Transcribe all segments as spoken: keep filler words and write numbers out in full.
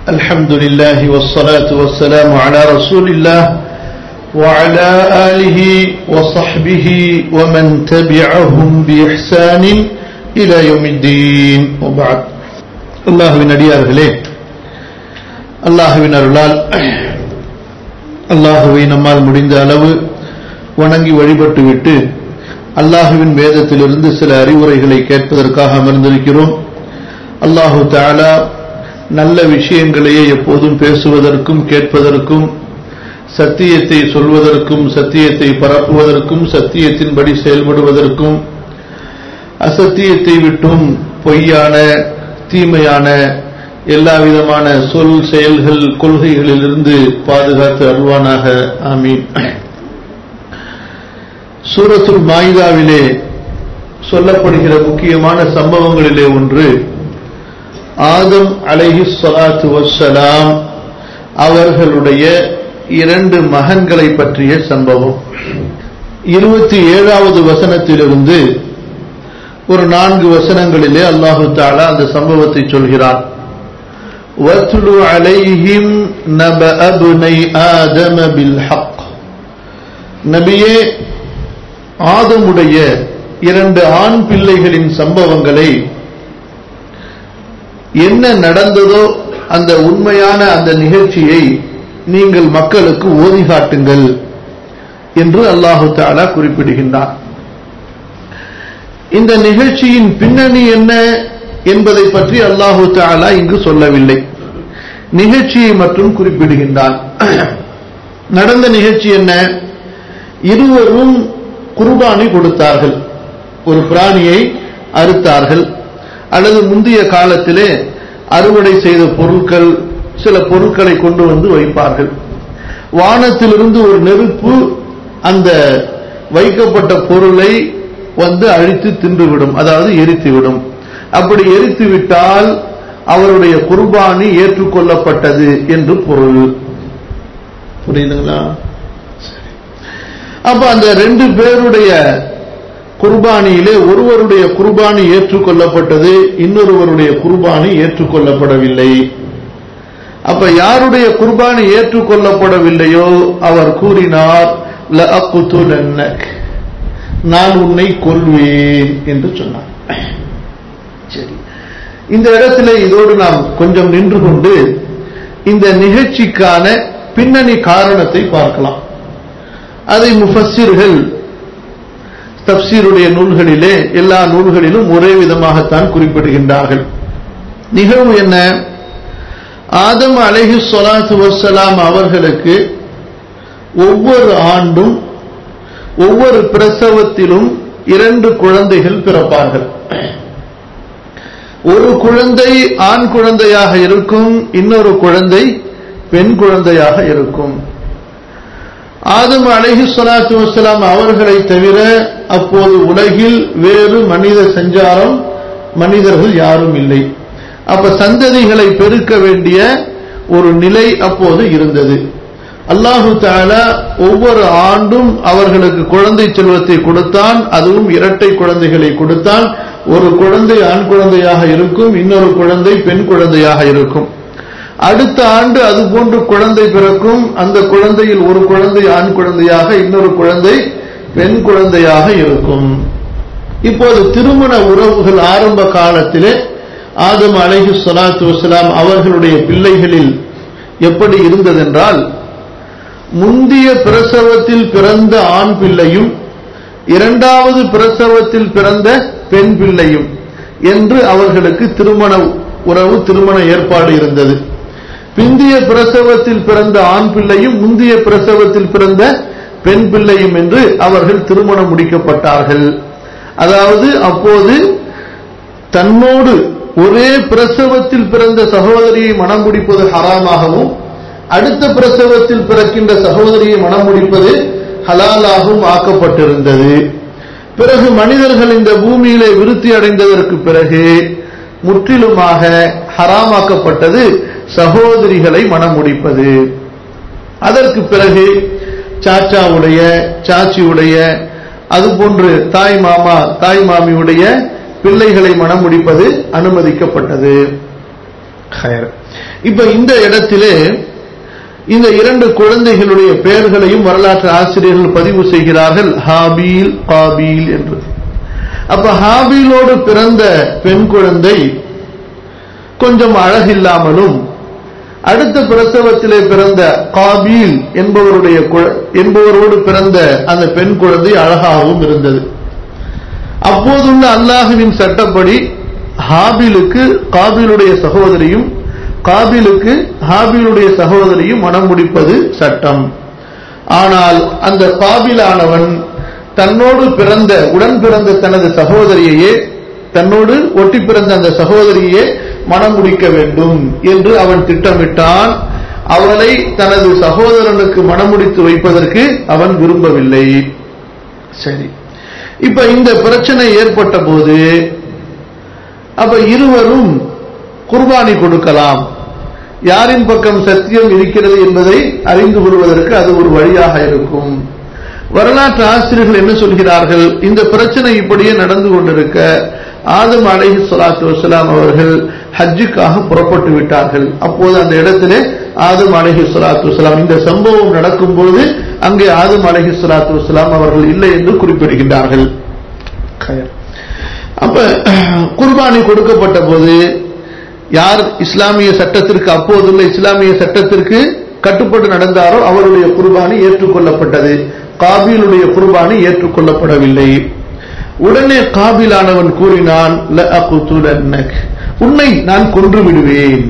الحمد لله والصلاة والسلام على رسول الله وعلى آله وصحبه ومن تبعهم بإحسان إلى يوم الدين وبعد. அல்லாஹ்வின் அடியார்களே, அல்லாஹ்வின் அருளால் அல்லாஹ்வை நம்மால் முடிந்த அளவு வணங்கி வழிபட்டுவிட்டு அல்லாஹ்வின் வேதத்திலிருந்து சில அறிவுரைகளை கேட்பதற்காக அமர்ந்திருக்கிறோம். அல்லாஹு தஆலா நல்ல விஷயங்களையே எப்போதும் பேசுவதற்கும் கேட்பதற்கும், சத்தியத்தை சொல்வதற்கும் சத்தியத்தை பரப்புவதற்கும் சத்தியத்தின்படி செயல்படுவதற்கும், அசத்தியத்தை விட்டும் பொய்யான தீமையான எல்லா விதமான சொல் செயல்கள் கொள்கைகளிலிருந்து பாதுகாத்து அருள்வானாக. ஆமீன். சூரத்துல் மாயிதாவிலே சொல்லப்படுகிற முக்கியமான சம்பவங்களிலே ஒன்று ஆதம் அலைஹிஸ் ஸலாத்து வஸ்ஸலாம் அவர்களுடைய இரண்டு மகன்களை பற்றிய சம்பவம். இருபத்தி ஏழாவது வசனத்திலிருந்து ஒரு நான்கு வசனங்களிலே அல்லாஹு தஆலா அந்த சம்பவத்தை சொல்கிறார். வத்லு அலைஹிம் நபஅ இப்னை ஆதம பில் ஹக். நபியே, ஆதமுடைய இரண்டு ஆண் பிள்ளைகளின் சம்பவங்களை, என்ன நடந்ததோ அந்த உண்மையான அந்த நிகழ்ச்சியை நீங்கள் மக்களுக்கு ஓதி காட்டுங்கள் என்று அல்லாஹு தஆலா குறிப்பிடுகின்றார். இந்த நிகழ்ச்சியின் பின்னணி என்ன என்பதை பற்றி அல்லாஹு தஆலா இங்கு சொல்லவில்லை, நிகழ்ச்சியை மட்டும் குறிப்பிடுகின்றான். நடந்த நிகழ்ச்சி என்ன? இருவரும் குர்பானி கொடுத்தார்கள், ஒரு பிராணியை அறுத்தார்கள், அல்லது முந்தைய காலத்திலே அறுவடை செய்த பொருட்கள் சில பொருட்களை கொண்டு வந்து வைப்பார்கள். வானத்திலிருந்து ஒரு நெருப்பு அந்த வைக்கப்பட்ட பொருளை வந்து அழித்து தின்றுவிடும், அதாவது எரித்துவிடும். அப்படி எரித்து விட்டால் அவருடைய குர்பானி ஏற்றுக்கொள்ளப்பட்டது என்று பொருள். புரியுதுங்களா? அப்ப அந்த ரெண்டு பேருடைய குர்பானியிலே ஒருவருடைய குர்பானி ஏற்றுக்கொள்ளப்பட்டது, இன்னொருவருடைய குர்பானி ஏற்றுக்கொள்ளப்படவில்லை. அப்ப யாருடைய குர்பானி ஏற்றுக்கொள்ளப்படவில்லையோ அவர் கூறினார், லஅக்துலன்னக், நான் உன்னை கொல்வேன் என்று சொன்னார். சரி, இந்த இடத்துல இதோடு நாம் கொஞ்சம் நின்று கொண்டு இந்த நிகழ்ச்சிக்கான பின்னணி காரணத்தை பார்க்கலாம். அதை முஃபஸ்ஸிர்கள் தஃப்சீருடைய நூல்களிலே எல்லா நூல்களிலும் ஒரே விதமாகத்தான் குறிப்பிடுகின்றார்கள். நிகழ்வு என்ன? ஆதம் அலைஹிஸ் ஸலாத்து வஸ்ஸலாம் அவர்களுக்கு ஒவ்வொரு ஆண்டும் ஒவ்வொரு பிரசவத்திலும் இரண்டு குழந்தைகள் பிறப்பார்கள். ஒரு குழந்தை ஆண் குழந்தையாக இருக்கும், இன்னொரு குழந்தை பெண் குழந்தையாக இருக்கும். ஆதம் அலைஹிஸ் ஸலாத்து வஸ்ஸலாம் அவர்களை தவிர அப்போது உலகில் வேறு மனித சஞ்சாரம் மனிதர்கள் யாரும் இல்லை. அப்ப சந்ததிகளை பெருக்க வேண்டிய ஒரு நிலை அப்போது இருந்தது. அல்லாஹு தஆலா ஒவ்வொரு ஆண்டும் அவர்களுக்கு குழந்தை செல்வத்தை கொடுத்தான், அதுவும் இரட்டை குழந்தைகளை கொடுத்தான். ஒரு குழந்தை ஆண் குழந்தையாக இருக்கும், இன்னொரு குழந்தை பெண் குழந்தையாக இருக்கும். அடுத்த ஆண்டு அது போன்று குழந்தை பிறக்கும், அந்த குழந்தையில் ஒரு குழந்தை ஆண் குழந்தையாக, இன்னொரு குழந்தை பெண் குழந்தையாக இருக்கும். இப்போது திருமண உறவுகள் ஆரம்ப காலத்திலே ஆதம் அலைஹிஸ் ஸலாத்து வஸ்ஸலாம் அவர்களுடைய பிள்ளைகளில் எப்படி இருந்ததென்றால், முந்திய பிரசவத்தில் பிறந்த ஆண் பிள்ளையும் இரண்டாவது பிரசவத்தில் பிறந்த பெண் பிள்ளையும் என்று அவர்களுக்கு திருமண உறவு திருமண ஏற்பாடு இருந்தது. பிந்திய பிரசவத்தில் பிறந்த ஆண் பிள்ளையும் முந்திய பிரசவத்தில் பிறந்த பெண் பிள்ளையும் என்று அவர்கள் திருமணம் முடிக்கப்பட்டார்கள். அதாவது அப்போது தன்னோடு ஒரே பிரசவத்தில் பிறந்த சகோதரியை மணம் முடிப்பது ஹராமாகவும், அடுத்த பிரசவத்தில் பிறக்கின்ற சகோதரியை மணம் முடிப்பது ஹலாலாகவும் ஆக்கப்பட்டிருந்தது. பிறகு மனிதர்கள் இந்த பூமியிலே விருத்தி அடைந்ததற்கு பிறகு முற்றிலுமாக ஹராமாக்கப்பட்டது சகோதரிகளை மணம் முடிப்பது. அதற்கு பிறகு சாச்சாவுடைய சாச்சியுடைய அதுபோன்று தாய் மாமா தாய் மாமியுடைய பிள்ளைகளை மணம் முடிப்பது அனுமதிக்கப்பட்டது. இப்ப இந்த இடத்திலே இந்த இரண்டு குழந்தைகளுடைய பெயர்களையும் வரலாற்று ஆசிரியர்கள் பதிவு செய்கிறார்கள், ஹாபீல் காபீல் என்று. அப்ப ஹாபீலோடு பிறந்த பெண் குழந்தை கொஞ்சம் அழகில்லாமலும், அடுத்த பிரசவத்திலே பிறந்த காபீல் என்பவருடைய என்பவரோடு பிறந்த அந்த பெண் குழந்தை அழகாகவும் இருந்தது. அப்போதுள்ள அல்லாஹ்வின் சட்டப்படி ஹாபீலுக்கு காபீலுடைய சகோதரியும், காபீலுக்கு ஹாபீலுடைய சகோதரியும் மனம் முடிப்பது சட்டம். ஆனால் அந்த காபீலானவன் தன்னோடு பிறந்த உடன் பிறந்த தனது சகோதரியையே, தன்னோடு ஒட்டி பிறந்த அந்த சகோதரியே மனம் முடிக்க வேண்டும் என்று அவன் திட்டமிட்டான். அவளை தனது சகோதரனுக்கு மனமுடித்து வைப்பதற்கு அவன் விரும்பவில்லை. சரி, இப்ப இந்த பிரச்சனை ஏற்பட்ட போது அப்ப இருவரும் குர்பானி கொடுக்கலாம், யாரின் பக்கம் சத்தியம் இருக்கிறது என்பதை அறிந்து கொள்வதற்கு அது ஒரு வழியாக இருக்கும். வரலாற்று ஆசிரியர்கள் என்ன சொல்கிறார்கள், இந்த பிரச்சனை இப்படியே நடந்து கொண்டிருக்க ஆதம் அலைஹிஸ்ஸலாத்து வஸ்ஸலாம் அவர்கள் ஹஜ்ஜுக்காக புறப்பட்டு விட்டார்கள். அப்போது அந்த இடத்திலே ஆதம் அலைஹிஸ்ஸலாத்து வஸ்ஸலாம், இந்த சம்பவம் நடக்கும் போது அங்கே ஆதம் அலைஹிஸ்ஸலாத்து வஸ்ஸலாம் அவர்கள் இல்லை என்று குறிப்பிடுகின்றார்கள். அப்ப குர்பானி கொடுக்கப்பட்ட போது யார் இஸ்லாமிய சட்டத்திற்கு, அப்போதுள்ள இஸ்லாமிய சட்டத்திற்கு கட்டுப்பட்டு நடந்தாரோ அவருடைய குர்பானி ஏற்றுக்கொள்ளப்பட்டது, காபீலுடைய குர்பானி ஏற்றுக்கொள்ளப்படவில்லை. உடனே காபீலானவன் கூறினான், உன்னை நான் கொன்று விடுவேன்.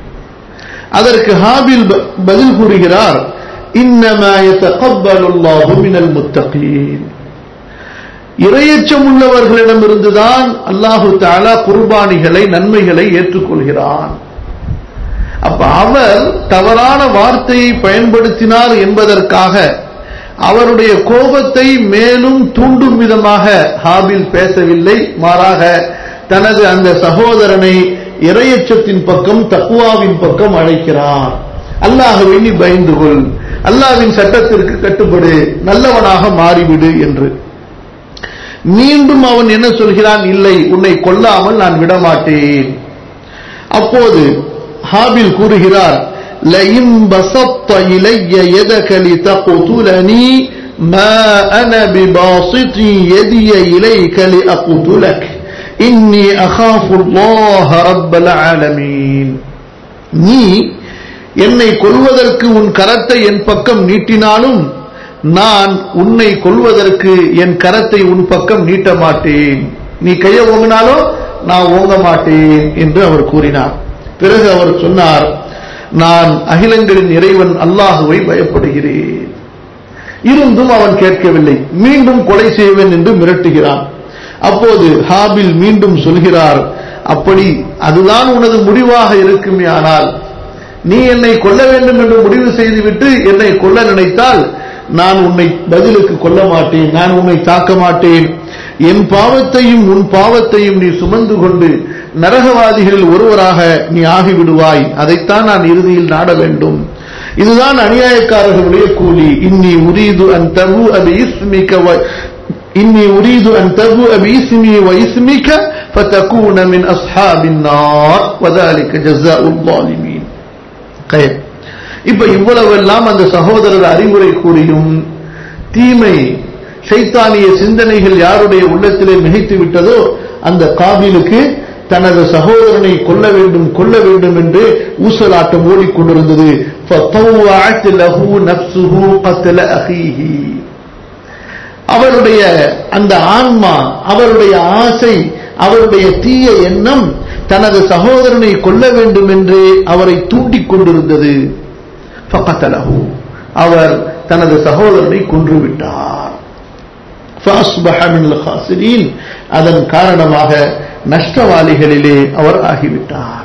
அதற்கு ஹாபீல் பதில் கூறுகிறார், இன்னமா யதகப்பலுல்லாஹு மினல் முத்தகீன், இறையச்சம் உள்ளவர்களிடமிருந்துதான் அல்லாஹு தஆலா குர்பானிகளை நன்மைகளை ஏற்றுக்கொள்கிறான். அப்ப அவர் தவறான வார்த்தையை பயன்படுத்தினார் என்பதற்காக அவருடைய கோபத்தை மேலும் தூண்டும் விதமாக ஹாபீல் பேசவில்லை, மாறாக தனது அந்த சகோதரனை இறையச்சத்தின் பக்கம், தக்வாவின் பக்கம் அழைக்கிறார். அல்லாஹ்வை நீ பயந்து கொள், அல்லாஹ்வின் சட்டத்திற்கு கட்டுப்படு, நல்லவனாக மாறிவிடு என்று. மீண்டும் அவன் என்ன சொல்கிறான், இல்லை, உன்னை கொல்லாமல் நான் விடமாட்டேன். அப்போது ஹாபீல் கூறுகிறார், لئن بسطت إلي يدك لتقتلني ما أنا بباسط يدي إليك لأقتلك إني أخاف الله رب العالمين. நீ என்னை கொல்வதற்கு உன் கரத்தை என் பக்கம் நீட்டினாலும் நான் உன்னை கொல்வதற்கு என் கரத்தை உன் பக்கம் நீட்ட மாட்டேன். நீ கையை ஓங்கினாலும் நான் ஓங்க மாட்டேன் என்று அவர் கூறினார். பிறகு அவர் சொன்னார், நான் அகிலங்களின் இறைவன் அல்லாஹுவை பயப்படுகிறேன். இருந்தும் அவன் கேட்கவில்லை, மீண்டும் கொலை செய்வேன் என்று மிரட்டுகிறான். அப்போது ஹாபில் மீண்டும் சொல்கிறார், அப்படி அதுதான் உனது முடிவாக இருக்குமே, ஆனால் நீ என்னை கொல்ல வேண்டும் என்று முடிவு செய்துவிட்டு என்னை கொல்ல நினைத்தால் நான் உன்னை பதிலுக்கு கொல்ல மாட்டேன், நான் உன்னை தாக்க மாட்டேன். என் பாவத்தையும் உன் பாவத்தையும் நீ சுமந்து கொண்டு நரகவாதிகளில் ஒருவராக நீ ஆகிவிடுவாய், அதைத்தான் நான் இறுதியில் நாட வேண்டும். இதுதான் அநியாயக்காரர்களுடைய கூலி. இன்னி உரீது அன் தபு அபி இஸ்மிக வ இன்னி உரீது அன் தபு அபி இஸ்மி வ இஸ்மிக ஃபதகூன மின் அஸ்ஹாபின் நார் வதாலிக ஜஸாஉல் ஸாலிமீன். இப்ப இவ்வளவெல்லாம் அந்த சகோதரர் அறிவுரை கூறியும் தீமை ஷைத்தானிய சிந்தனைகள் யாருடைய உள்ளத்திலே மிகைத்து விட்டதோ அந்த காபீலுக்கு தனது சகோதரனை கொல்ல வேண்டும் கொல்ல வேண்டும் என்று ஊசலாட்டம் ஓடிக்கொண்டிருந்தது. அவருடைய அந்த ஆன்மா, அவருடைய ஆசை, அவருடைய தீய எண்ணம் தனது சகோதரனை கொல்ல வேண்டும் என்று அவரை தூண்டிக் கொண்டிருந்தது. அவர் தனது சகோதரனை கொன்றுவிட்டார். அதன் காரணமாக நஷ்டவாளிகளிலே அவர் ஆகிவிட்டார்.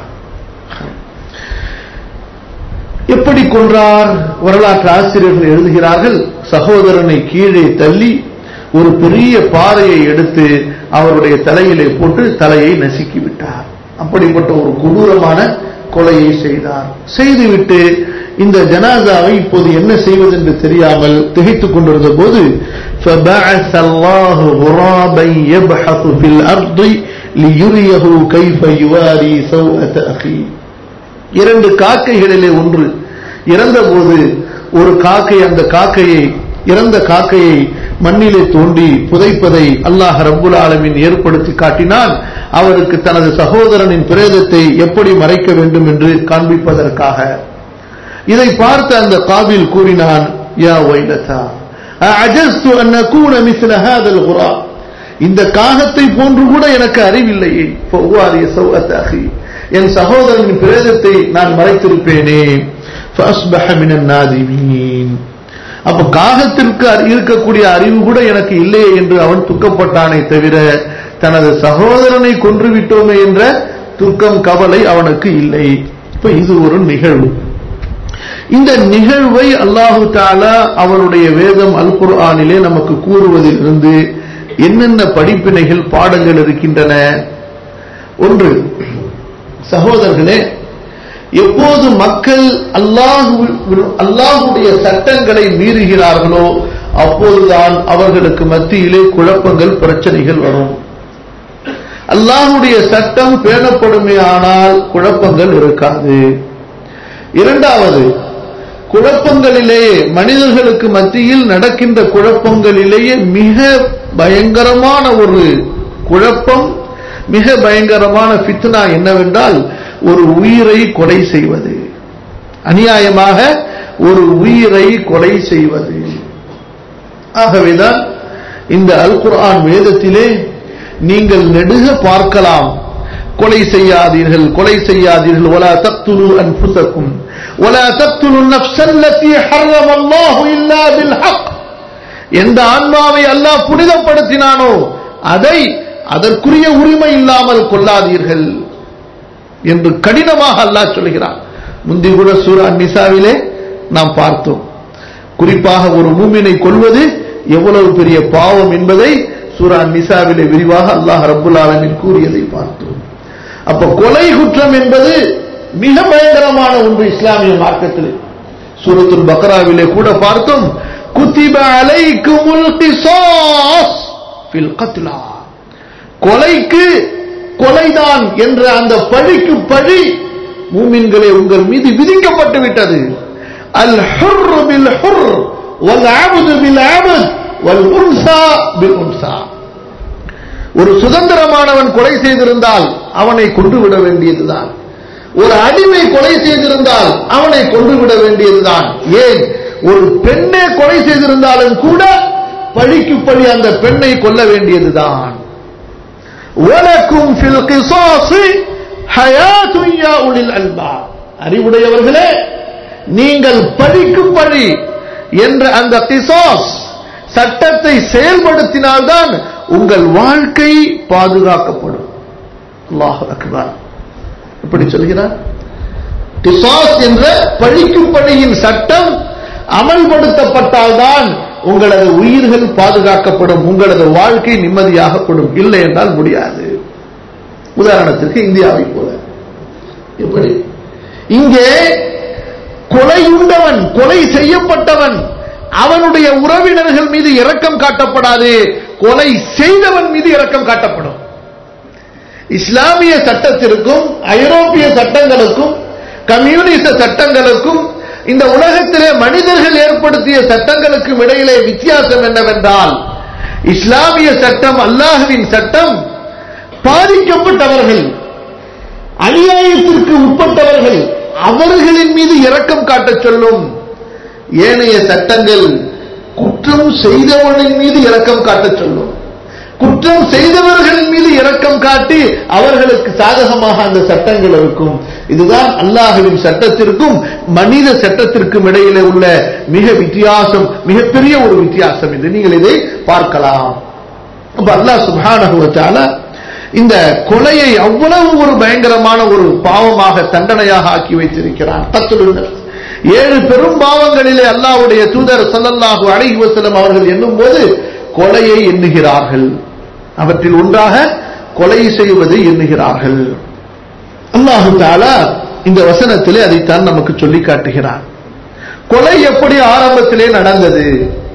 எப்படி கொன்றார்? வரலாற்று ஆசிரியர்கள் எழுதுகிறார்கள், சகோதரனை கீழே தள்ளி ஒரு பெரிய பாறையை எடுத்து அவருடைய தலையிலே போட்டு தலையை நசுக்கிவிட்டார். அப்படிப்பட்ட ஒரு கொடூரமான கொலையை செய்தார். செய்துவிட்டு இந்த ஜனாசாவை இப்போது என்ன செய்வது என்று தெரியாமல் திகைத்துக் கொண்டிருந்த போது فَبَعَثَ اللَّهُ غُرَابًا يَبْحَثُ فِي الْأَرْضِ لِيُرِيَهُ كَيْفَ يُوَارِي سَوْءَةَ أَخِيهِ. இரண்டு காக்கைகளிலே ஒன்று இறந்தபோது ஒரு காக்கை அந்த காக்கையை இறந்த காக்கையை மண்ணிலே தோண்டி புதைப்பதை அல்லாஹ் ரப்புல் ஆலமீன் ஏற்படுத்தி காட்டினான். அவருக்கு தனது சகோதரனின் பிரேதத்தை எப்படி மறைக்க வேண்டும் என்று காண்பிப்பதற்காக. இதை பார்த்த அந்த காபில் கூறினான், யா வைலதா அஜஸ்து அன் அகூன மிஸ்ல ஹாதல் குரா, இந்த காகத்தை போன்று கூட எனக்கு அறிவில்லையே, ஃபவாரிய சௌஅத் அஹி, என் சகோதரனின் பிரேதத்தை நான் மறைத்திருப்பேனே. ஃபஅஸ்பஹ மினன் நாதிமீன், அப்ப காகத்திற்கு இருக்கக்கூடிய அறிவு கூட எனக்கு இல்லையே என்று அவன் துக்கப்பட்டானே தவிர தனது சகோதரனை கொன்று விட்டோமே என்ற துக்கம் கவலை அவனுக்கு இல்லை. இப்ப இது ஒரு நிகழ்வு. இந்த நிகழ்வை அல்லாஹு தஆலா அவருடைய வேதம் அல் குர்ஆனிலே நமக்கு கூறுவதிலிருந்து என்னென்ன படிப்பினைகள் பாடங்கள் இருக்கின்றன? ஒன்று, சகோதரர்களே, எப்போது மக்கள் அல்லாஹ் அல்லாஹ்வுடைய சட்டங்களை மீறுகிறார்களோ அப்போதுதான் அவர்களுக்கு மத்தியிலே குழப்பங்கள், பிரச்சனைகள் வரும். அல்லாஹ்வுடைய சட்டம் பேணப்படுமே ஆனால் குழப்பங்கள் இருக்காது. இரண்டாவது, குழப்பங்களிலேயே மனிதர்களுக்கு மத்தியில் நடக்கின்ற குழப்பங்களிலேயே மிக பயங்கரமான ஒரு குழப்பம், மிக பயங்கரமான ஃபித்னா என்னவென்றால் ஒரு உயிரை கொலை செய்வது, அநியாயமாக ஒரு உயிரை கொலை செய்வது. ஆகவேதான் இந்த அல் குர்ஆன் வேதத்திலே நீங்கள் நெடுக பார்க்கலாம், கொலை செய்யாதீர்கள், கொலை செய்யாதீர்கள், வலா தக்துலு அன்ஃபுஸக்கும் வலா தக்துலு நஃப்ஸல்லதி ஹர்ரமல்லாஹு இல்லா பில் ஹக், எந்த ஆன்மாவை அல்லாஹ் புனிதப்படுத்தினானோ அதை அதற்குரிய உரிமை இல்லாமல் கொல்லாதீர்கள் என்று கடினமாக அல்லாஹ் சொல்கிறான். முந்தி கூட சூரா நிசாவிலே நாம் பார்த்தோம். குறிப்பாக ஒரு மூமினை கொல்வது எவ்வளவு பெரிய பாவம் என்பதை சூரா நிசாவிலே விரிவாக அல்லாஹ் ரப்புல் ஆலமீன் கூறியதை பார்த்தோம். அப்ப கொலை குற்றம் என்பது மிக பயங்கரமான ஒன்று இஸ்லாமிய மார்க்கத்தில். சூரத்துல் பக்ராவிலே கூட பார்த்தோம், குத்திப அலைக்குமுல் கிஸாஸ் ஃபில் கத்லா, கொலைக்கு கொலைதான் என்ற அந்த பழிக்கு பழி மூமின்களே உங்கள் மீது விதிக்கப்பட்டு விட்டது. அல் ஹுர் பில் ஹுர் வல் அப்து பில் அப்த் வல் உன்சா பில் உன்சா, ஒரு சுதந்திரமானவன் கொலை செய்திருந்தால் அவனை கொன்று விட வேண்டியதுதான், ஒரு அடிமை கொலை செய்திருந்தால் அவனை கொன்று விட வேண்டியதுதான். ஏன், ஒரு பெண்ணை கொலை செய்திருந்தாலும் கூட பழிக்கு பழி அந்த பெண்ணை கொல்ல வேண்டியதுதான். வலக்கும் ஃபில் கிஸாஸி ஹயாத்துன் யா உலில் அல்பாப், அறிவுடையவர்களே நீங்கள் பழிக்கு பழி என்ற அந்த கிஸாஸ் சட்டத்தை செயல்படுத்தினால்தான் உங்கள் வாழ்க்கை பாதுகாக்கப்படும். அல்லாஹ் அக்பர். எப்படி சொல்கிறார்? கிஸாஸ் என்ற பழிக்கு பழியின் சட்டம் அமல்படுத்தப்பட்டால்தான் உங்களது உயிர்கள் பாதுகாக்கப்படும், உங்களது வாழ்க்கை நிம்மதியாகப்படும். இல்லை என்றால் முடியாது. உதாரணத்திற்கு இந்தியாவை போல, எப்படி இங்கே கொலையுண்டவன், கொலை செய்யப்பட்டவன், அவனுடைய உறவினர்கள் மீது இரக்கம் காட்டப்படாது, கொலை செய்தவன் மீது இரக்கம் காட்டப்படும். இஸ்லாமிய சட்டத்திற்கும் ஐரோப்பிய சட்டங்களுக்கும் கம்யூனிச சட்டங்களுக்கும் இந்த உலகத்திலே மனிதர்கள் ஏற்படுத்திய சட்டங்களுக்கும் இடையிலே வித்தியாசம் என்னவென்றால், இஸ்லாமிய சட்டம், அல்லாஹ்வின் சட்டம், பாதிக்கப்பட்டவர்கள், அநியாயத்திற்கு உட்பட்டவர்கள், அவர்களின் மீது இரக்கம் காட்டச் சொல்லும். ஏனைய சட்டங்கள் குற்றம் செய்தவனின் மீது இரக்கம் காட்டச் சொல்லும். குற்றம் செய்தவர்களின் மீது இரக்கம் காட்டி அவர்களுக்கு சாதகமாக அந்த சட்டங்கள் இருக்கும். இதுதான் அல்லாஹ்வின் சட்டத்திற்கும் மனித சட்டத்திற்கும் இடையிலே உள்ள மிக வித்தியாசம், மிகப்பெரிய ஒரு வித்தியாசம். இது நீங்கள் இதை பார்க்கலாம். அப்ப அல்லாஹ் சுப்ஹானஹு வ தஆலா இந்த கொலையை அவ்வளவு ஒரு பயங்கரமான ஒரு பாவமாக, தண்டனையாக ஆக்கி வைத்திருக்கிறான். கத்லுன் நஃப்ஸ், ஏழு பெரும் பாவங்களிலே அல்லாஹ்வுடைய தூதர் ஸல்லல்லாஹு அலைஹி வஸல்லம் அவர்கள் எண்ணும் போது கொலையை எண்ணுகிறார்கள். அவற்றில் ஒன்றாக கொலை செய்வதை எண்ணுகிறார்கள். அல்லாஹ் தஆலா இந்த வசனத்திலே அதைத்தான் நமக்கு சொல்லி காட்டுகிறான். கொலை எப்படி ஆரம்பத்திலே நடந்தது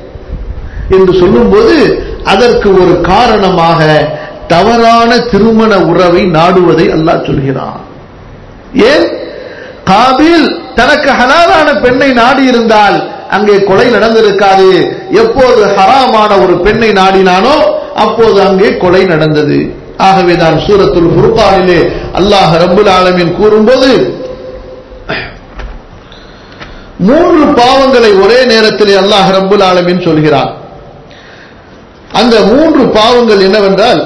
என்று சொல்லும்போது அதற்கு ஒரு காரணமாக தவறான திருமண உறவை நாடுவதை அல்லாஹ் சொல்கிறான். ஏன், காபில் தனக்கு ஹலாலான பெண்ணை நாடி இருந்தால் அங்கே கொலை நடந்திருக்காது. எப்போது ஹராமான ஒரு பெண்ணை நாடினானோ அப்போது அங்கே கொலை நடந்தது. ஆகவேதான் சூரத்துல் ஃபுர்கானிலே அல்லாஹ் ரப்புல் ஆலமீன் கூறும்போது மூன்று பாவங்களை ஒரே நேரத்திலே அல்லாஹ் ரப்புல் ஆலமீன் சொல்கிறார். அந்த மூன்று பாவங்கள் என்னவென்றால்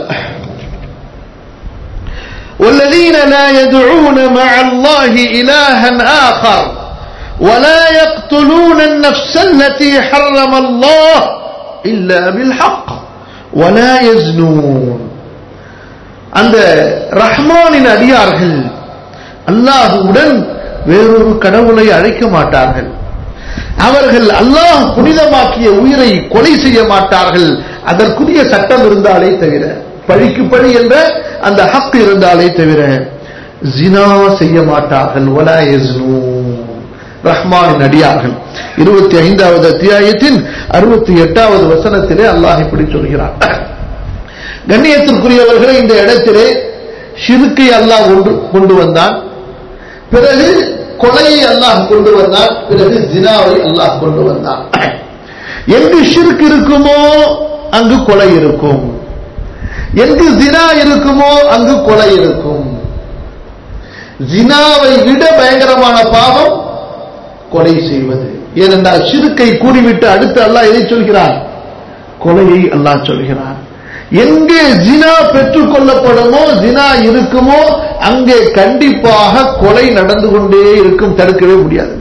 والذين لا يدعون مع الله إلها آخر ولا يقتلون النفس التي حرم الله إلا بالحق ولا يزنون. அந்த ரஹ்மானின் அடியார்கள் அல்லாஹ்வுடன் வேறொரு கடவுளை அழைக்க மாட்டார்கள். அவர்கள் அல்லாஹ் புனிதமாக்கிய உயிரை கொலை செய்ய மாட்டார்கள். அதற்குரிய சட்டம் இருந்தாலே தவிர, பழிக்கு பழி என்ற அந்த ஹக் இருந்தாலே தவிர ஜினா செய்ய மாட்டார்கள். வலா யஸ்னூன். ரஹ்மானின் அடியார்கள் இருபத்தி ஐந்தாவது அத்தியாயத்தின் அறுபத்தி எட்டாவது வசனத்திலே அல்லாஹ் இப்படி சொல்கிறார். கண்ணியத்திற்குரியவர்களை, இந்த இடத்திலே ஷிர்கை அல்லாஹ் கொண்டு வந்தான், பிறகு கொலையை அல்லாஹ் கொண்டு வந்தான், பிறகு ஜினாவை அல்லாஹ் கொண்டு வந்தான். எங்கு ஷிர்க் இருக்குமோ அங்கு கொலை இருக்கும், எங்கு ஜினா இருக்குமோ அங்கு கொலை இருக்கும். ஜினாவை விட பயங்கரமான பாவம் கொலை செய்வது. ஏனென்றால் ஷிர்கை கூறிவிட்டு அடுத்து அல்லாஹ் எதை சொல்கிறான்? கொலையை அல்லாஹ் சொல்கிறான். எங்கே ஜினா பெற்றுக் கொள்ளப்படுமோ, ஜினா இருக்குமோ அங்கே கண்டிப்பாக கொலை நடந்து கொண்டே இருக்கும், தடுக்கவே முடியாது.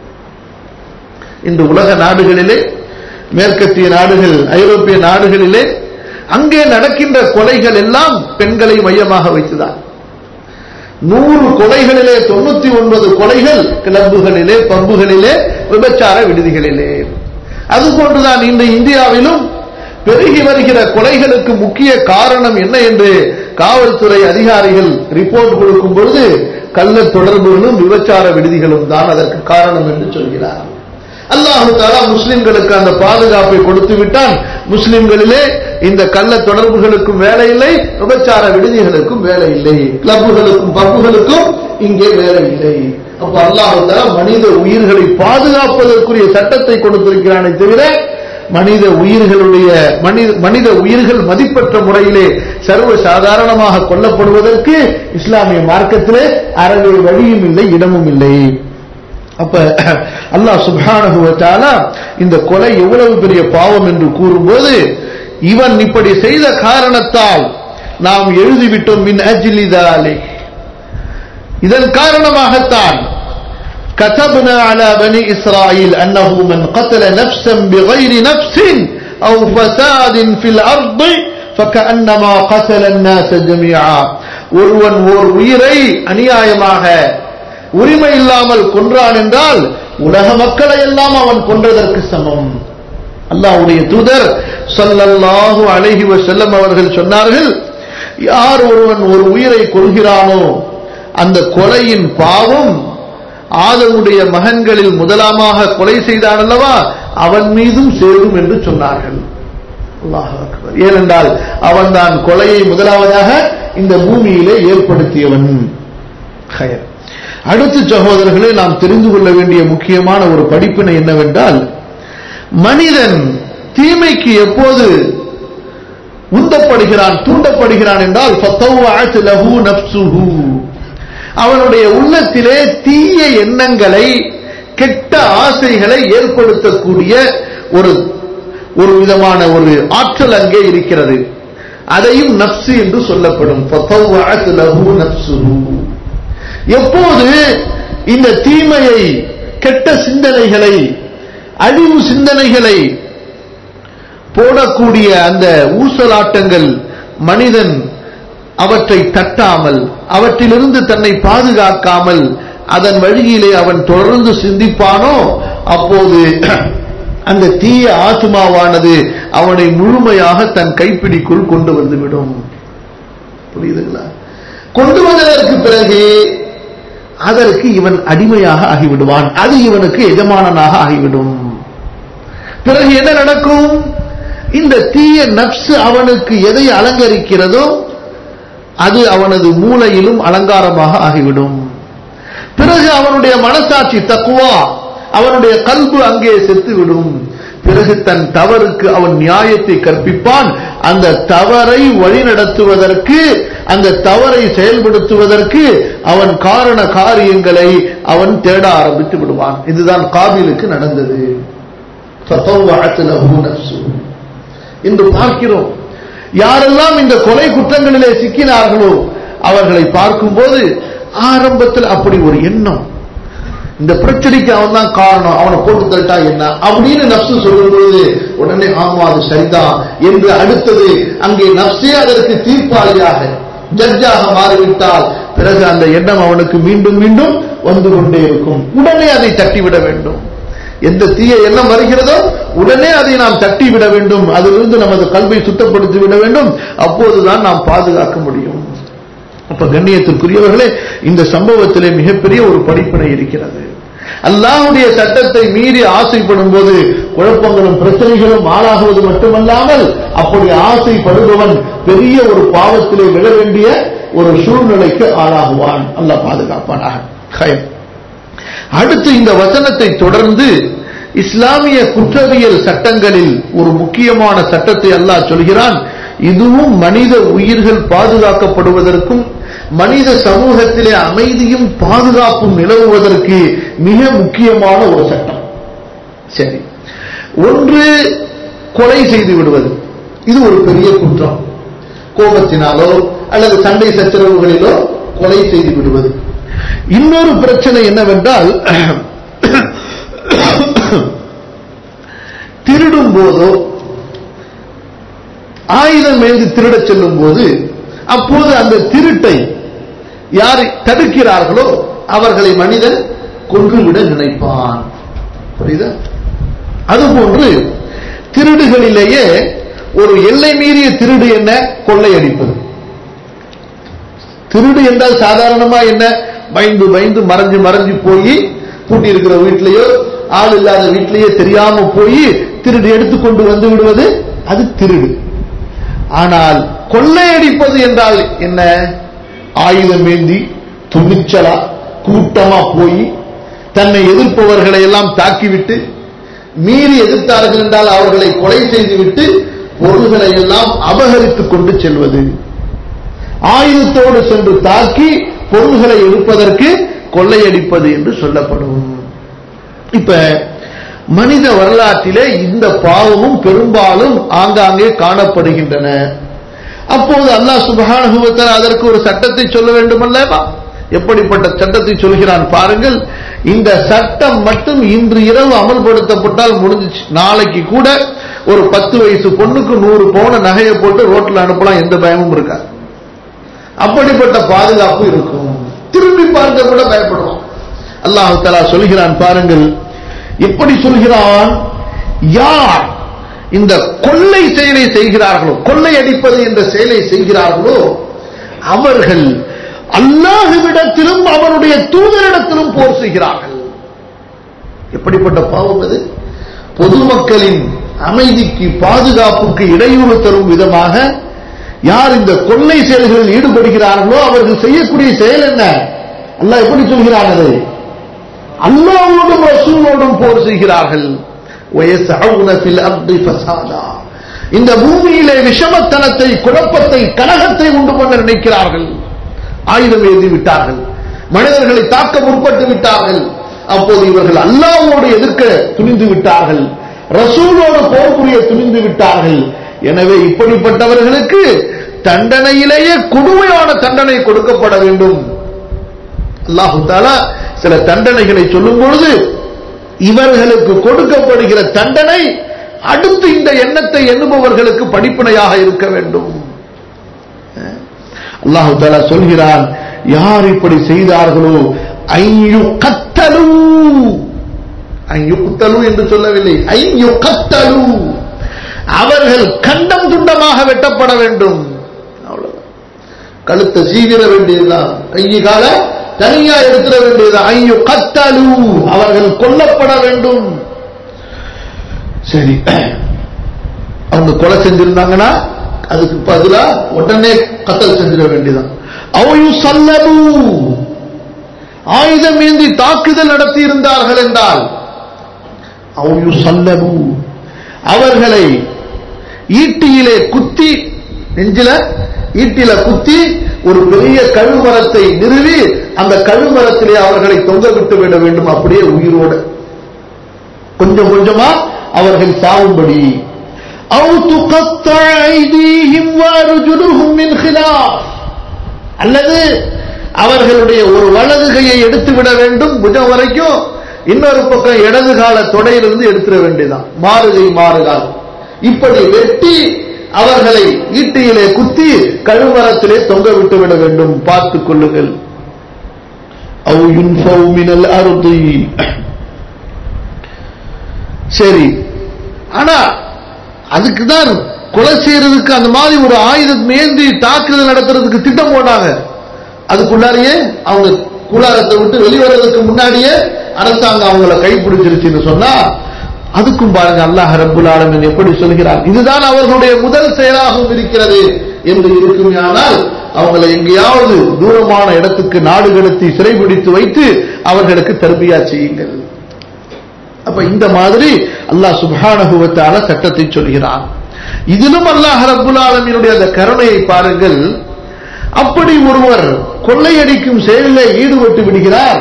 இந்த உலக நாடுகளிலே, மேற்கத்திய நாடுகள், ஐரோப்பிய நாடுகளிலே அங்கே நடக்கின்ற கொலைகள் எல்லாம் பெண்களை மையமாக வைத்துதான். நூறு கொலைகளிலே தொண்ணூத்தி ஒன்பது கொலைகள் கிளப்புகளிலே, பம்புகளிலே, விபச்சார விடுதிகளிலே. அதுபோன்றுதான் இந்த இந்தியாவிலும் பெருகி வருகிற கொலைகளுக்கு முக்கிய காரணம் என்ன என்று காவல்துறை அதிகாரிகள் ரிப்போர்ட் கொடுக்கும் பொழுது கள்ள தொடர்புகளும் விபச்சார விடுதிகளும் தான் அதற்கு காரணம் என்று சொல்கிறார். அல்லாஹ் தஆலா முஸ்லிம்களுக்கு அந்த பாதுகாப்பை கொடுத்து விட்டான். முஸ்லிம்களிலே இந்த கள்ள தொடர்புகளுக்கும் வேலை இல்லை, விபச்சார விடுதிகளுக்கும் வேலை இல்லை, கிளப்புகளுக்கும் பப்புகளுக்கும் இங்கே வேலை இல்லை. அப்ப அல்லாஹ் தஆலா மனித உயிர்களை பாதுகாப்பதற்குரிய சட்டத்தை கொடுத்திருக்கிறானே தவிர மனித உயிர்களுடைய மனித உயிர்கள் மதிப்பற்ற முறையிலே சர்வ சாதாரணமாக கொல்லப்படுவதற்கு இஸ்லாமிய மார்க்கத்திலே அறவே வழியும் இல்லை, இடமும் இல்லை. அப்ப அல்லாஹ் சுப்ஹானஹு வ தஆலா இந்த கொலை எவ்வளவு பெரிய பாவம் என்று கூறும்போது, இவன் இப்படி செய்த காரணத்தால் நாம் எழுதிவிட்டோம் மின் அஜ்லி ذلك, இதன் காரணமாகத்தான் كتبنا على بني إسرائيل أنه من قتل نفسا بغير نفس أو فساد في الأرض فكأنما قتل الناس جميعا. ஒருவன் ஓர் உயிரை அநியாயமாக உரிமை இல்லாமல் கொன்றான் என்றால் உலக மக்களை எல்லாம் அவன் கொன்றதற்கு சமம். அல்லாஹ்வுடைய தூதர் ஸல்லல்லாஹு அலைஹி வஸல்லம் அவர்கள் சொன்னார்கள், யார் ஒருவன் ஒரு உயிரை கொல்கிறானோ அந்த கொலையின் பாவம் ஆதமுடைய மகன்களில் முதலாமாக கொலை செய்தான் அல்லவா அவன் மீதும் சேரும் என்று சொன்னார்கள். அல்லாஹ் அக்பர். ஏனென்றால் அவன் தான் கொலையை முதலாவதாக இந்த பூமியிலே ஏற்படுத்தியவன். அடுத்த சகோதரர்களே, நாம் தெரிந்து கொள்ள வேண்டிய முக்கியமான ஒரு படிப்பினை என்னவென்றால், மனிதன் தீமைக்கு எப்போது உந்தப்படுகிறான், தூண்டப்படுகிறான் என்றால் ஃபதவ்வஅத் லஹு நஃப்ஸுஹு, அவனுடைய உள்ளத்திலே தீய எண்ணங்களை, கெட்ட ஆசைகளை ஏற்படுத்தக்கூடிய ஒரு ஒரு விதமான ஒரு ஆற்றல் அங்கே இருக்கிறது. அதையும் நஃப்ஸ் என்று சொல்லப்படும். ஃபதவ்வஅத் லஹு நஃப்ஸுஹு. எப்போது இந்த தீமையை, கெட்ட சிந்தனைகளை, அழிவு சிந்தனைகளை போடக்கூடிய அந்த ஊசலாட்டங்கள் மனிதன் அவற்றை தட்டாமல், அவற்றிலிருந்து தன்னை பாதுகாக்காமல் அதன் வழியிலே அவன் தொடர்ந்து சிந்திப்பானோ அப்போது அந்த தீய ஆத்மாவானது அவனை முழுமையாக தன் கைப்பிடிக்குள் கொண்டு வந்துவிடும். புரியுதுங்களா? கொண்டு வந்ததற்கு பிறகு அதற்கு இவன் அடிமையாக ஆகிவிடுவான், அது இவனுக்கு எஜமானனாக ஆகிவிடும். பிறகு என்ன நடக்கும்? இந்த தீய நப்சு அவனுக்கு எதை அலங்கரிக்கிறதோ அது அவனது மூளையிலும் அலங்காரமாக ஆகிவிடும். பிறகு அவனுடைய மனசாட்சி தக்வா, அவனுடைய கல்பு அங்கே செத்துவிடும். பிறகு தன் தவறுக்கு அவன் நியாயத்தை கற்பிப்பான். அந்த தவறை வழிநடத்துவதற்கு, அந்த தவறை செயல்படுத்துவதற்கு அவன் காரண காரியங்களை அவன் தேட ஆரம்பித்து விடுவான். இதுதான் காபிலுக்கு நடந்தது. என்று பார்க்கிறோம். யாரெல்லாம் இந்த கொலை குற்றங்களிலே சிக்கினார்களோ அவர்களை பார்க்கும்போது ஆரம்பத்தில் அப்படி ஒரு எண்ணம், இந்த பிரச்சனைக்கு அவன் தான் காரணம், அவனை போட்டு தட்டா என்ன அப்படின்னு நப்சு சொல்லும் பொழுது உடனே ஆமா அது சரிதான் என்று அடுத்தது அங்கே நப்சே அதற்கு தீர்ப்பாளியாக ஜட்ஜாக மாறிவிட்டால் பிறகு அந்த எண்ணம் அவனுக்கு மீண்டும் மீண்டும் வந்து கொண்டே இருக்கும். உடனே அதை தட்டிவிட வேண்டும். எந்த தீய எண்ணம் வருகிறதோ உடனே அதை நாம் தட்டிவிட வேண்டும். அதிலிருந்து நமது கல்வை சுத்தப்படுத்தி விட வேண்டும். அப்போதுதான் நாம் பாதுகாக்க முடியும். அப்ப கண்ணியத்திற்குரியவர்களே, இந்த சம்பவத்திலே மிகப்பெரிய ஒரு படிப்பினை இருக்கிறது. அல்லாஹ்வுடைய சட்டத்தை மீறி ஆசைப்படும் போது குழப்பங்களும் பிரச்சனைகளும் ஆளாகுவது மட்டுமல்லாமல் அப்படி ஆசைப்படுபவன் பெரிய ஒரு பாவத்திலே விழ வேண்டிய ஒரு சூழ்நிலைக்கு ஆளாகுவான். அல்லாஹ் பாதுகாப்பானாக. அடுத்து இந்த வசனத்தை தொடர்ந்து இஸ்லாமிய குற்றவியல் சட்டங்களில் ஒரு முக்கியமான சட்டத்தை அல்லாஹ் சொல்கிறான். இதுவும் மனித உயிர்கள் பாதுகாக்கப்படுவதற்கும் மனித சமூகத்திலே அமைதியும் பாதுகாப்பும் நிலவுவதற்கு மிக முக்கியமான ஒரு சட்டம். சரி, ஒன்று கொலை செய்து விடுவது. இது ஒரு பெரிய குற்றம். கோபத்தினாலோ அல்லது சண்டை சச்சரவுகளிலோ கொலை செய்து விடுவது. இன்னொரு பிரச்சனை என்னவென்றால், திருடும் போதோ ஆயுதம் ஏந்தி திருடச் செல்லும் போது அப்போது அந்த திருட்டை யாரை தடுக்கிறார்களோ அவர்களை மனிதன் கொன்றுவிட நினைப்பான். புரியுதா? அதுபோன்று திருடுகளிலேயே ஒரு எல்லை மீறிய திருடு என்ன? கொள்ளையடிப்பது. திருடு என்றால் சாதாரணமா என்ன? பயந்து பயந்து மறைஞ்சு மறைஞ்சு போய் பூட்டி இருக்கிற வீட்டிலேயோ ஆள் இல்லாத வீட்டிலேயே தெரியாம போய் திருடு எடுத்துக்கொண்டு வந்து விடுவது, அது திருடு. ஆனால் கொள்ளையடிப்பது என்றால் என்ன? ஆயுதம் ஏந்தி துணிச்சலா கூட்டமா போய் தன்னை எதிர்ப்பவர்களை எல்லாம் தாக்கிவிட்டு, மீறி எதிர்த்தார்கள் என்றால் அவர்களை கொலை செய்துவிட்டு பொருள்களை எல்லாம் அபகரித்துக் கொண்டு செல்வது. ஆயுதத்தோடு சென்று தாக்கி பொருள்களை எடுப்பதற்கு கொள்ளையடிப்பது என்று சொல்லப்படும். இப்ப மனித வரலாற்றிலே இந்த பாவமும் பெரும்பாலும் ஆங்காங்கே காணப்படுகின்றன. அப்போது அல்லாஹ் சுப்ஹானஹு வ தஆலா அதற்கு ஒரு சட்டத்தை சொல்ல வேண்டும் அல்லவா? எப்படிப்பட்ட சட்டத்தை சொல்கிறான் பாருங்கள். இந்த சட்டம் மட்டும் இன்று இரவு அமல்படுத்தப்பட்டால் முடிஞ்சிச்சு. நாளைக்கு கூட ஒரு பத்து வயசு பொண்ணுக்கு நூறு பவுன நகையை போட்டு ரோட்ல அனுப்பலாம், எந்த பயமும் இருக்காது. அப்படிப்பட்ட பாதுகாப்பு இருக்கும். திரும்பி பார்க்க கூட பயப்படுவோம். அல்லாஹ் தஆலா சொல்கிறான் பாருங்கள், எப்படி சொல்கிறான்? யார் இந்த கொள்ளை செயலை செய்கிறார்களோ, கொள்ளை அடிப்பது என்ற செயலை செய்கிறார்களோ அவர்கள் அல்லாஹ்விடத்திலும் அவருடைய தூதரிடத்திலும் போர் செய்கிறார்கள். எப்படிப்பட்ட பாவம் அது? பொதுமக்களின் அமைதிக்கு பாதுகாப்புக்கு இடையூறு தரும் விதமாக யார் இந்த கொள்ளை செயல்களில் ஈடுபடுகிறார்களோ அவர்கள் செய்யக்கூடிய செயல் என்ன? அல்லாஹ் எப்படி சொல்கிறான்? அது அல்லாஹ்வோடும் ரசூலோடும் போர் செய்கிறார்கள். இந்த பூமியிலே விஷமத்தனத்தை, குழப்பத்தை, கலகத்தை உண்டு பண்ண நினைக்கிறார்கள். ஆயுதம் ஏந்தி விட்டார்கள், மனிதர்களை தாக்க முற்பட்டு விட்டார்கள். அப்போது இவர்கள் அல்லாஹ்வோடு எதிர்க்க துணிந்து விட்டார்கள், ரசூலோடு போர் புரிய துணிந்து விட்டார்கள். எனவே இப்படிப்பட்டவர்களுக்கு தண்டனையிலேயே கொடுமையான தண்டனை கொடுக்கப்பட வேண்டும். அல்லாஹ் தஆலா சில தண்டனைகளை சொல்லும் பொழுது இவர்களுக்கு கொடுக்கப்படுகிற தண்டனை அடுத்து இந்த எண்ணத்தை எண்ணுபவர்களுக்கு படிப்பினையாக இருக்க வேண்டும். அல்லாஹ் தஆலா சொல்கிறான், யார் இப்படி செய்தார்களோ ஐயு கத்தலு, ஐயு கத்தலு என்று சொல்லவில்லை, ஐயு கத்தலு, அவர்கள் கண்டம் துண்டமாக வெட்டப்பட வேண்டும். அவ்வளவுதான். கழுத்தை சீவிர வேண்டியதுதான், கையை கால தனியா எடுத்துட வேண்டியது. ஐயோ கத்தலு, அவர்கள் கொல்லப்பட வேண்டும். சரி, அவங்க கொலை செஞ்சிருந்தாங்கன்னா அதுக்கு பதிலா உடனே கத்தல் செஞ்சிட வேண்டியதான். அவையு சல்லபு, ஆயுதம் ஏந்தி தாக்குதல் நடத்தி இருந்தார்கள் என்றால் அவர்களை ஈட்டியிலே குத்தி, நெஞ்சில ஈட்டில குத்தி ஒரு பெரிய கழுமரத்தை நிறுவி அந்த கழுமரத்திலே அவர்களை தொங்க விட்டு விட வேண்டும், அப்படியே உயிரோடு கொஞ்சம் கொஞ்சமா அவர்கள் சாவும்படி. அல்லது அவர்களுடைய ஒரு வலது கையை எடுத்துவிட வேண்டும் புஜம் வரைக்கும், இன்னொரு பக்கம் இடது கால தொடையிலிருந்து எடுத்துட வேண்டியதான், மாறுகை மாறுகால். இப்படி வெட்டி அவர்களை ஈட்டியிலே குத்தி கழுமரத்திலே தொங்க விட்டு விட வேண்டும். பார்த்துக் கொள்ளுங்கள். சரி, ஆனா அதுக்குதான் கொலை செய்யறதுக்கு அந்த மாதிரி ஒரு ஆயுதம் ஏந்தி தாக்குதல் நடத்துறதுக்கு திட்டம் போட்டாங்க. அதுக்குள்ளாரியே அவங்க கூடாரத்தை விட்டு வெளிவரதுக்கு முன்னாடியே அரசாங்கம் அவங்களை கைப்பிடிச்சிருச்சுன்னு சொன்னா, அதுக்கும் பாருங்க அல்லாஹ் ரப்புல் ஆலமீன் எப்படி சொல்கிறார், இதுதான் அவர்களுடைய முதல் செயலாகவும் இருக்கிறது என்று இருக்குமே. ஆனால் அவங்களை எங்கேயாவது தூரமான இடத்துக்கு நாடு கடத்தி சிறைபிடித்து வைத்து அவர்களுக்கு தர்பியா செய்யுங்கள். அப்ப இந்த மாதிரி அல்லாஹ் சுப்ஹானஹு வ தஆலா சட்டத்தை சொல்கிறான். இதிலும் அல்லாஹ் ரப்புல் ஆலமீனுடைய அந்த கருணையை பாருங்கள். அப்படி ஒருவர் கொள்ளையடிக்கும் செயலில் ஈடுபட்டு விடுகிறார்.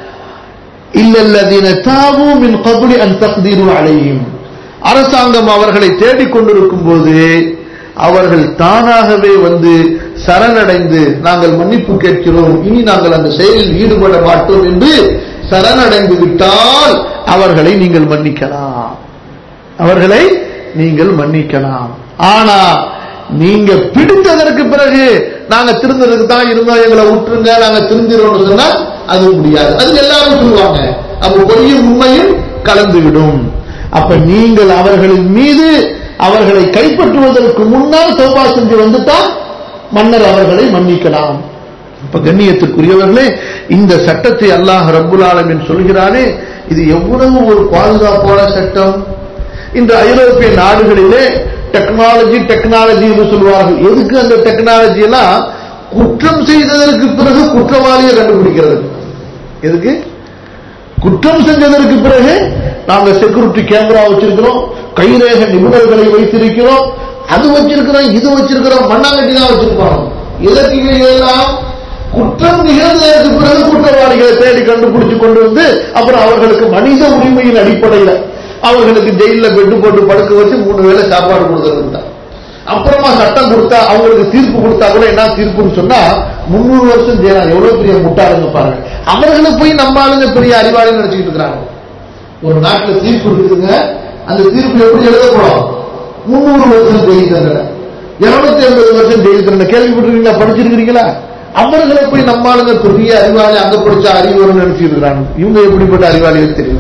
இல்லல்லதீன தாபு மின் கப்லி அன் தக்தீரு அலைஹிம், அரசாங்கம் அவர்களை தேடிக்கொண்டிருக்கும் போது அவர்கள் தானாகவே வந்து சரணடைந்து நாங்கள் மன்னிப்பு கேட்கிறோம், இனி நாங்கள் அந்த செயலில் ஈடுபட மாட்டோம் என்று சரணடைந்து விட்டால் அவர்களை நீங்கள் மன்னிக்கலாம், அவர்களை நீங்கள் மன்னிக்கலாம். ஆனா நீங்க பிடித்ததற்கு பிறகு நாங்க திருந்ததுக்கு தான் இருந்தோம், எங்களை விட்டுருங்க, நாங்க திருந்திரோம்னு சொன்னா அது முடியாது. அது எல்லாரும் சொல்லுவாங்க, அப்ப பொய்யும் உண்மையும் கலந்துவிடும். அப்ப நீங்கள் அவர்களின் மீது அவர்களை கைப்பற்றுவதற்கு முன்னால் தௌபா செஞ்சு வந்துட்டா மன்னர் அவர்களை மன்னிக்கலாம். இப்ப கண்ணியத்துக்குரியவர்களே, இந்த சட்டத்தை அல்லாஹ் ரப்புல் ஆலமீன் சொல்கிறானே, இது எவ்வளவு ஒரு பாதுகாப்பான சட்டம். இந்த ஐரோப்பிய நாடுகளிலே டெக்னாலஜி டெக்னாலஜி என்று சொல்வார்கள். எதுக்கு அந்த டெக்னாலஜி எல்லாம்? குற்றம் செய்ததற்கு பிறகு குற்றவாளியை கண்டுபிடிக்கிறது. எதுக்கு? குற்றம் செஞ்சதற்கு பிறகு நாங்க செக்யூரிட்டி கேமரா வச்சிருக்கிறோம், கைரேக நிபுணர்களை வைத்திருக்கிறோம், அது வச்சிருக்கிறோம், இது வச்சிருக்கிறோம், மண்ணாங்கட்டி தான் வச்சிருக்கோம். எதற்கு? இதெல்லாம் குற்றம் நிகழ்ந்ததற்கு பிறகு குற்றவாளிகளை தேடி கண்டுபிடிச்சு கொண்டு வந்து அப்புறம் அவர்களுக்கு மனித உரிமையின் அடிப்படையில் அவர்களுக்கு ஜெயில பெட்டு போட்டு படுக்க வச்சு மூணு வேளை சாப்பாடு கொடுக்கறது தான். அப்புறமா சட்டம் கொடுத்தா அவங்களுக்கு தீர்ப்பு கொடுத்தா கூட என்ன தீர்ப்புன்னு சொன்னா முன்னூறு வருஷம் ஜெயிலாம். எவ்வளவு பெரிய முட்டாளுங்க பாருங்க. அவர்களை போய் நம்ம ஆளுங்க பெரிய அறிவாளின்னு நினைச்சுக்கிட்டு இருக்கிறாங்க. ஒரு நாட்டில் தீர்ப்பு இருக்குதுங்க, அந்த தீர்ப்பு எப்படி எழுதப்படும்? முன்னூறு வருஷம் ஜெயில் தண்டனை, இருநூத்தி ஐம்பது வருஷம் ஜெயில் தண்டனை. கேள்விப்பட்டிருக்கீங்களா? படிச்சிருக்கிறீங்களா? அவர்களை போய் நம்ம ஆளுங்க பெரிய அறிவாளி, அங்க படிச்சா அறிவுன்னு நினைச்சிட்டு இருக்கிறாங்க. இவங்க எப்படிப்பட்ட அறிவாளிகள் தெரியல.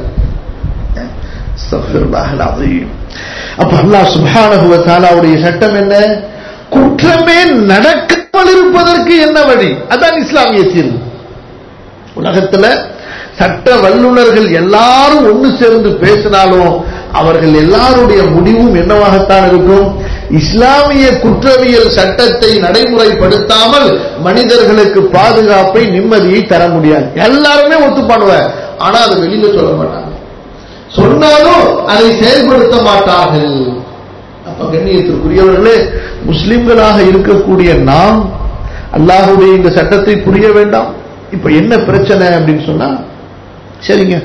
அப்ப அல்லாஹ் சுப்ஹானஹு வ தஆலாவுடைய சட்டம் என்ன? குற்றமே நடக்காமல் இருப்பதற்கு என்ன வழி? அதான் இஸ்லாமிய தீர்வு. உலகத்துல சட்ட வல்லுநர்கள் எல்லாரும் ஒன்று சேர்ந்து பேசினாலும் அவர்கள் எல்லாருடைய முடிவும் என்னவாகத்தான் இருக்கும்? இஸ்லாமிய குற்றவியல் சட்டத்தை நடைமுறைப்படுத்தாமல் மனிதர்களுக்கு பாதுகாப்பை நிம்மதியை தர முடியாது. எல்லாருமே ஒத்துப்பாடுவார், ஆனா அதை வெளியில சொல்ல மாட்டாங்க, சொன்னாலும் அதை செயல்படுத்த மாட்டார்கள். அப்ப கண்ணியத்திற்குரியவர்களே, முஸ்லிம்களாக இருக்கக்கூடிய நாம் அல்லாஹ்வுடைய இந்த சட்டத்தை புரிய வேண்டாம். இப்ப என்ன பிரச்சனை அப்படின்னு சொன்னா, சரிங்க,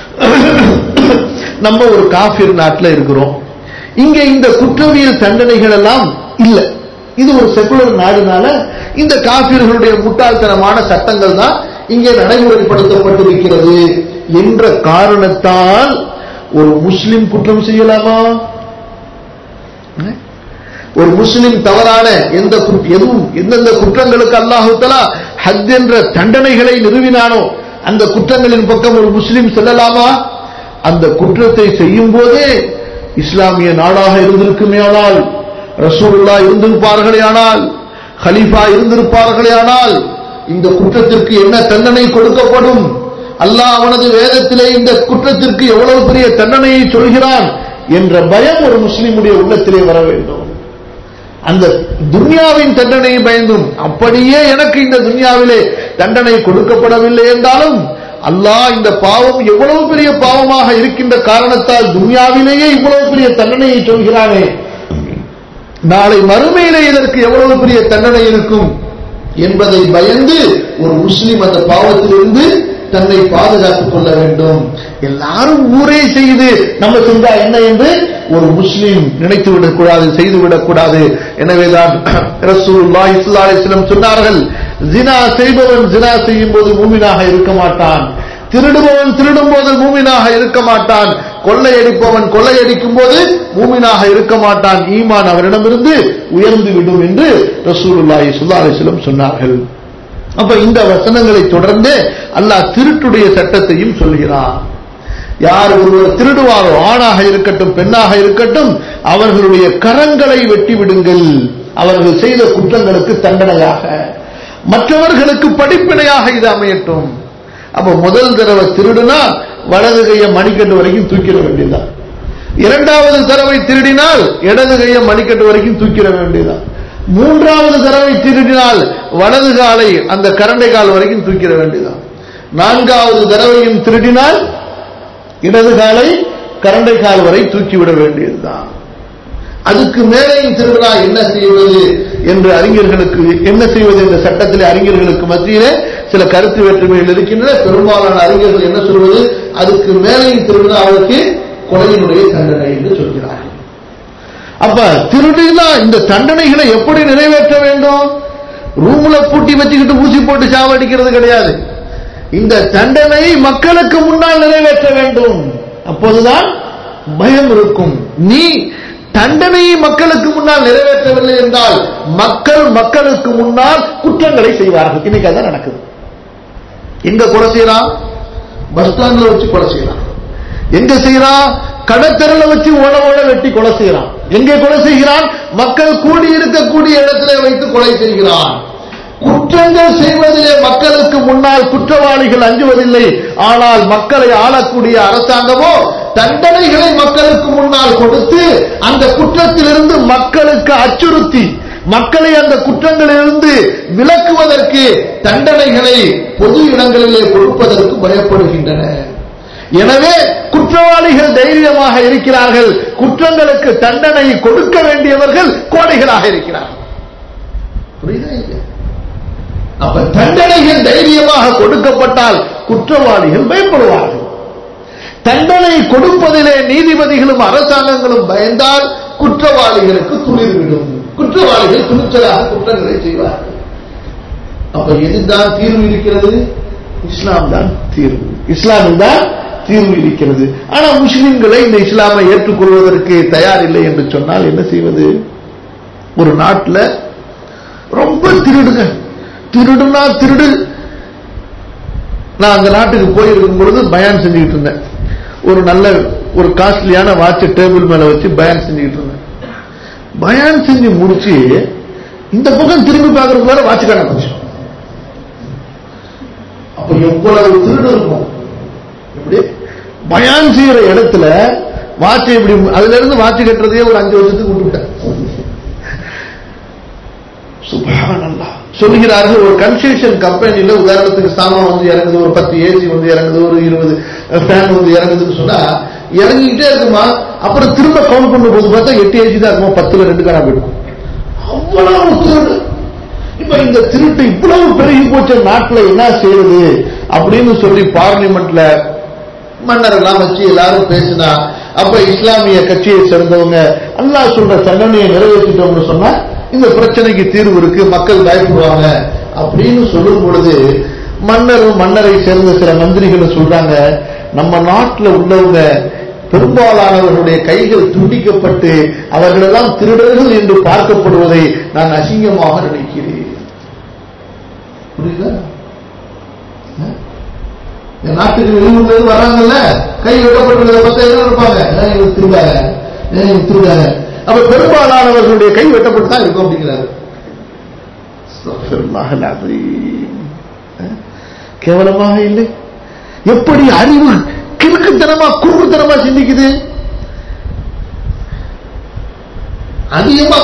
நம்ம ஒரு காஃபிர் நாட்டில் இருக்கிறோம், இங்க இந்த குற்றவியல் தண்டனைகள் எல்லாம் இல்ல, இது ஒரு செகுலர் நாடுனால இந்த காஃபிர்களுடைய முட்டாள்தனமான சட்டங்கள் தான் இங்கே நடைமுறைப்படுத்தப்பட்டிருக்கிறது என்ற காரணத்தால் ஒரு முஸ்லிம் குற்றம் செய்யலாமா? ஒரு முஸ்லிம் தவறான எந்த எதுவும் எந்தெந்த குற்றங்களுக்கு அல்லாஹ் தஆலா ஹத் என்ற தண்டனைகளை நிறுவினானோ அந்த குற்றங்களின் பக்கம் ஒரு முஸ்லிம் செல்லலாமா? அந்த குற்றத்தை செய்யும் போதே இஸ்லாமிய நாடாக இருந்திருக்குமே ஆனால், ரசூலுல்லாஹ் இருந்திருப்பார்களே ஆனால், கலீஃபா இருந்திருப்பார்களே ஆனால், இந்த குற்றத்திற்கு என்ன தண்டனை கொடுக்கப்படும், அல்லாஹ் அவனது வேதத்திலே இந்த குற்றத்திற்கு எவ்வளவு பெரிய தண்டனையை சொல்கிறான் என்ற பயம் ஒரு முஸ்லிமுடைய உள்ளத்திலே வர வேண்டும். அந்த துன்யாவின் தண்டனையை பயந்தும், அப்படியே எனக்கு இந்த துன்யாவிலே தண்டனை கொடுக்கப்படவில்லை என்றாலும் அல்லாஹ் இந்த பாவம் எவ்வளவு பெரிய பாவமாக இருக்கின்ற காரணத்தால் துன்யாவிலேயே இவ்வளவு பெரிய தண்டனையை சொல்கிறானே, நாளை மறுமையிலே இதற்கு எவ்வளவு பெரிய தண்டனை இருக்கும் என்பதை பயந்து ஒரு முஸ்லிம் அந்த பாவத்திலிருந்து தன்னை பாதுகாத்துக் கொள்ள வேண்டும். எல்லாரும் ஊரே செய்து நம்ம செஞ்சா என்ன என்று ஒரு முஸ்லிம் நினைத்து விடக்கூடாது, செய்து விடக்கூடாது. எனவேதான் ரசூலுல்லாஹி ஸல்லல்லாஹு அலைஹி வஸல்லம் சொன்னார்கள், ஜினா செய்பவன் ஜினா செய்யும் போது மூமினாக இருக்க மாட்டான், திருடுபவன் திருடும் போது மூமினாக இருக்க மாட்டான், கொள்ளையடிப்பவன் கொள்ளையடிக்கும் போது மூமினாக இருக்க மாட்டான், ஈமான் அவரிடமிருந்து உயர்ந்து விடும் என்று ரசூலுல்லாஹி ஸல்லல்லாஹு அலைஹி வஸல்லம் சொன்னார்கள். அப்ப இந்த வசனங்களை தொடர்ந்து அல்லாஹ் திருட்டுடைய சட்டத்தையும் சொல்கிறார். யார் ஒருவர் திருடுவாரோ, ஆணாக இருக்கட்டும் பெண்ணாக இருக்கட்டும், அவர்களுடைய கரங்களை வெட்டி விடுங்கள், அவர்கள் செய்த குற்றங்களுக்கு தண்டனையாக, மற்றவர்களுக்கு படிப்பினையாக இது அமையட்டும். அப்ப முதல் தடவை திருடுனா வலது கையை மணிக்கட்டு வரைக்கும் தூக்கிட வேண்டியதுதான். இரண்டாவது தடவை திருடினால் இடது கையை மணிக்கட்டு வரைக்கும் தூக்கிட வேண்டியதுதான். மூன்றாவது தடவை திருடினால் வலது காலை அந்த கரண்டை கால் வரைக்கும் தூக்கிட வேண்டியதுதான். நான்காவது தடவையும் திருடினால் இடது காலை கரண்டை கால் வரை தூக்கிவிட வேண்டியதுதான். அதுக்கு மேலேயும் திருவிழா என்ன செய்வது என்று அறிஞர்களுக்கு என்ன செய்வது என்ற சட்டத்திலே அறிஞர்களுக்கு மத்தியிலே சில கருத்து வேற்றுமைகள் இருக்கின்றன. பெரும்பாலான அறிஞர்கள் என்ன சொல்வது, அதுக்கு மேலேயும் திருவிழா அவருக்கு கொலையினுடைய தண்டனை என்று சொல்கிறார்கள். அப்ப திருடினா இந்த தண்டனைகளை எப்படி நிறைவேற்ற வேண்டும்? ரூம்ல பூட்டி வச்சுக்கிட்டு ஊசி போட்டு சாவடிக்கிறது கிடையாது. இந்த தண்டனையை மக்களுக்கு முன்னால் நிறைவேற்ற வேண்டும். அப்போதுதான் பயம் இருக்கும். நீ தண்டனையை மக்களுக்கு முன்னால் நிறைவேற்றவில்லை என்றால் மக்கள் மக்களுக்கு முன்னால் குற்றங்களை செய்வார்கள். இன்னைக்கு அதான் நடக்குது. எங்க கொலை செய்யறான்? பஸ் ஸ்டாண்ட்ல வச்சு கொலை செய்யறான். எங்க செய்யறான்? கடத்தெருல வச்சு ஓட ஓட வெட்டி கொலை செய்யறான். எங்கே கொலை செய்கிறான்? மக்கள் கூடி இருக்கக்கூடிய இடத்திலே வைத்து கொலை செய்கிறான். குற்றங்கள் செய்வதிலே மக்களுக்கு முன்னால் குற்றவாளிகள் அஞ்சுவதில்லை. ஆனால் மக்களை ஆளக்கூடிய அரசாங்கமோ தண்டனைகளை மக்களுக்கு முன்னால் கொடுத்து அந்த குற்றத்திலிருந்து மக்களுக்கு அச்சுறுத்தி மக்களை அந்த குற்றங்களிலிருந்து விலக்குவதற்கு தண்டனைகளை பொது இடங்களிலே கொடுப்பதற்கு பயப்படுகின்றன. எனவே குற்றவாளிகள் தைரியமாக இருக்கிறார்கள், குற்றங்களுக்கு தண்டனை கொடுக்க வேண்டியவர்கள் கோடைகளாக இருக்கிறார்கள். புரியுதா? அப்ப தண்டனைகள் தைரியமாக கொடுக்கப்பட்டால் குற்றவாளிகள் பயப்படுவார்கள். தண்டனை கொடுப்பதிலே நீதிபதிகளும் அரசாங்கங்களும் பயந்தால் குற்றவாளிகளுக்கு துளிர்விடும். குற்றவாளிகள் துணிச்சலாக குற்றங்களை செய்வார்கள். அப்ப எதுதான் தீர்வு இருக்கிறது? இஸ்லாம் தான் தீர்வு. இஸ்லாமில் தான் தீர்வு இருக்கிறது. ஆனா முஸ்லிம்களை இந்த இஸ்லாமை ஏற்றுக்கொள்வதற்கு தயார் இல்லை என்று சொன்னால் என்ன செய்வது? ஒரு நாட்டில் ரொம்ப திருடுங்க, திருடுனா திருடு. நான் அந்த நாட்டுக்கு போயிருக்கும் பொழுது பயான் செஞ்சுக்கிட்டு இருந்தேன். ஒரு நல்ல ஒரு காஸ்ட்லியான வாட்ச் டேபிள் மேல வச்சு பயான் செஞ்சுக்கிட்டு இருந்தேன். பயான் செஞ்சு முடிச்சு இந்த பக்கம் திரும்பி பார்க்கறதுக்குள்ள வாட்ச் காண போச்சு. அப்ப எவ்வளவு திருடு இருக்கும். எப்படி பயான் செய்யற இடத்துல வாட்ச் இப்படி அதுல இருந்து வாட்ச் கட்டுறதையே ஒரு அஞ்சு வருஷத்துக்கு விட்டுவிட்டேன். சுப்ஹானல்லாஹ். சொல்லுகிறார்கள், ஒரு கன்ஸ்ட்ரக்ஷன் கம்பெனியில உதாரணத்துக்கு சாமான் வந்து இறங்குது, ஒரு பத்து ஏசி வந்து இறங்குது, ஒரு இருபது ஃபேன் வந்து இறங்குதுன்னு சொன்னா இறங்கிக்கிட்டே இருக்குமா, அப்புறம் திரும்ப கவுண்ட் பண்ண போது பார்த்தா எட்டு ஏசி தான் இருக்குமா, பத்துல ரெண்டு காரா போயிருக்கும். அவ்வளவு திருடு. இப்ப இந்த திருட்டு இவ்வளவு பெருகி போச்ச நாட்டில் என்ன செய்வது அப்படின்னு சொல்லி பார்லிமெண்ட்ல மன்னரெல்லாம் வச்சு எல்லாரும் பேசினா, அப்ப இஸ்லாமிய கட்சியை சேர்ந்தவங்க அல்லாஹ் சொல்ற தண்டனையை நிறைவேற்றிட்டோம்னு சொன்னா இந்த பிரச்சனைக்கு தீர்வு இருக்கு, மக்கள் பயப்படுவாங்க அப்படின்னு சொல்லும் பொழுது மன்னரும் மன்னரை சேர்ந்த சில மந்திரிகளும் சொல்றாங்க, நம்ம நாட்டில் உள்ளவங்க பெரும்பாலானவர்களுடைய கைகள் துண்டிக்கப்பட்டு அவர்களெல்லாம் திருடர்கள் என்று பார்க்கப்படுவதை நான் அசிங்கமாக நினைக்கிறேன். புரியுதா? நாட்டுக்கு வெளியூர்ல வர்றாங்கல்ல, கை வெட்டப்பட்டு பத்த என்ன இருப்பாங்க, திருடாங்க திருடாங்க. அப்ப பெரும்பாலானவர்களுடைய கை வெட்டப்பட்டு தான் இருக்கும் அப்படிங்கிறாரு. கேவலமாக இல்லை. எப்படி அறிவு கிறுக்குத்தனமா குறுக்குத்தனமா சிந்திக்குது. அதிகமா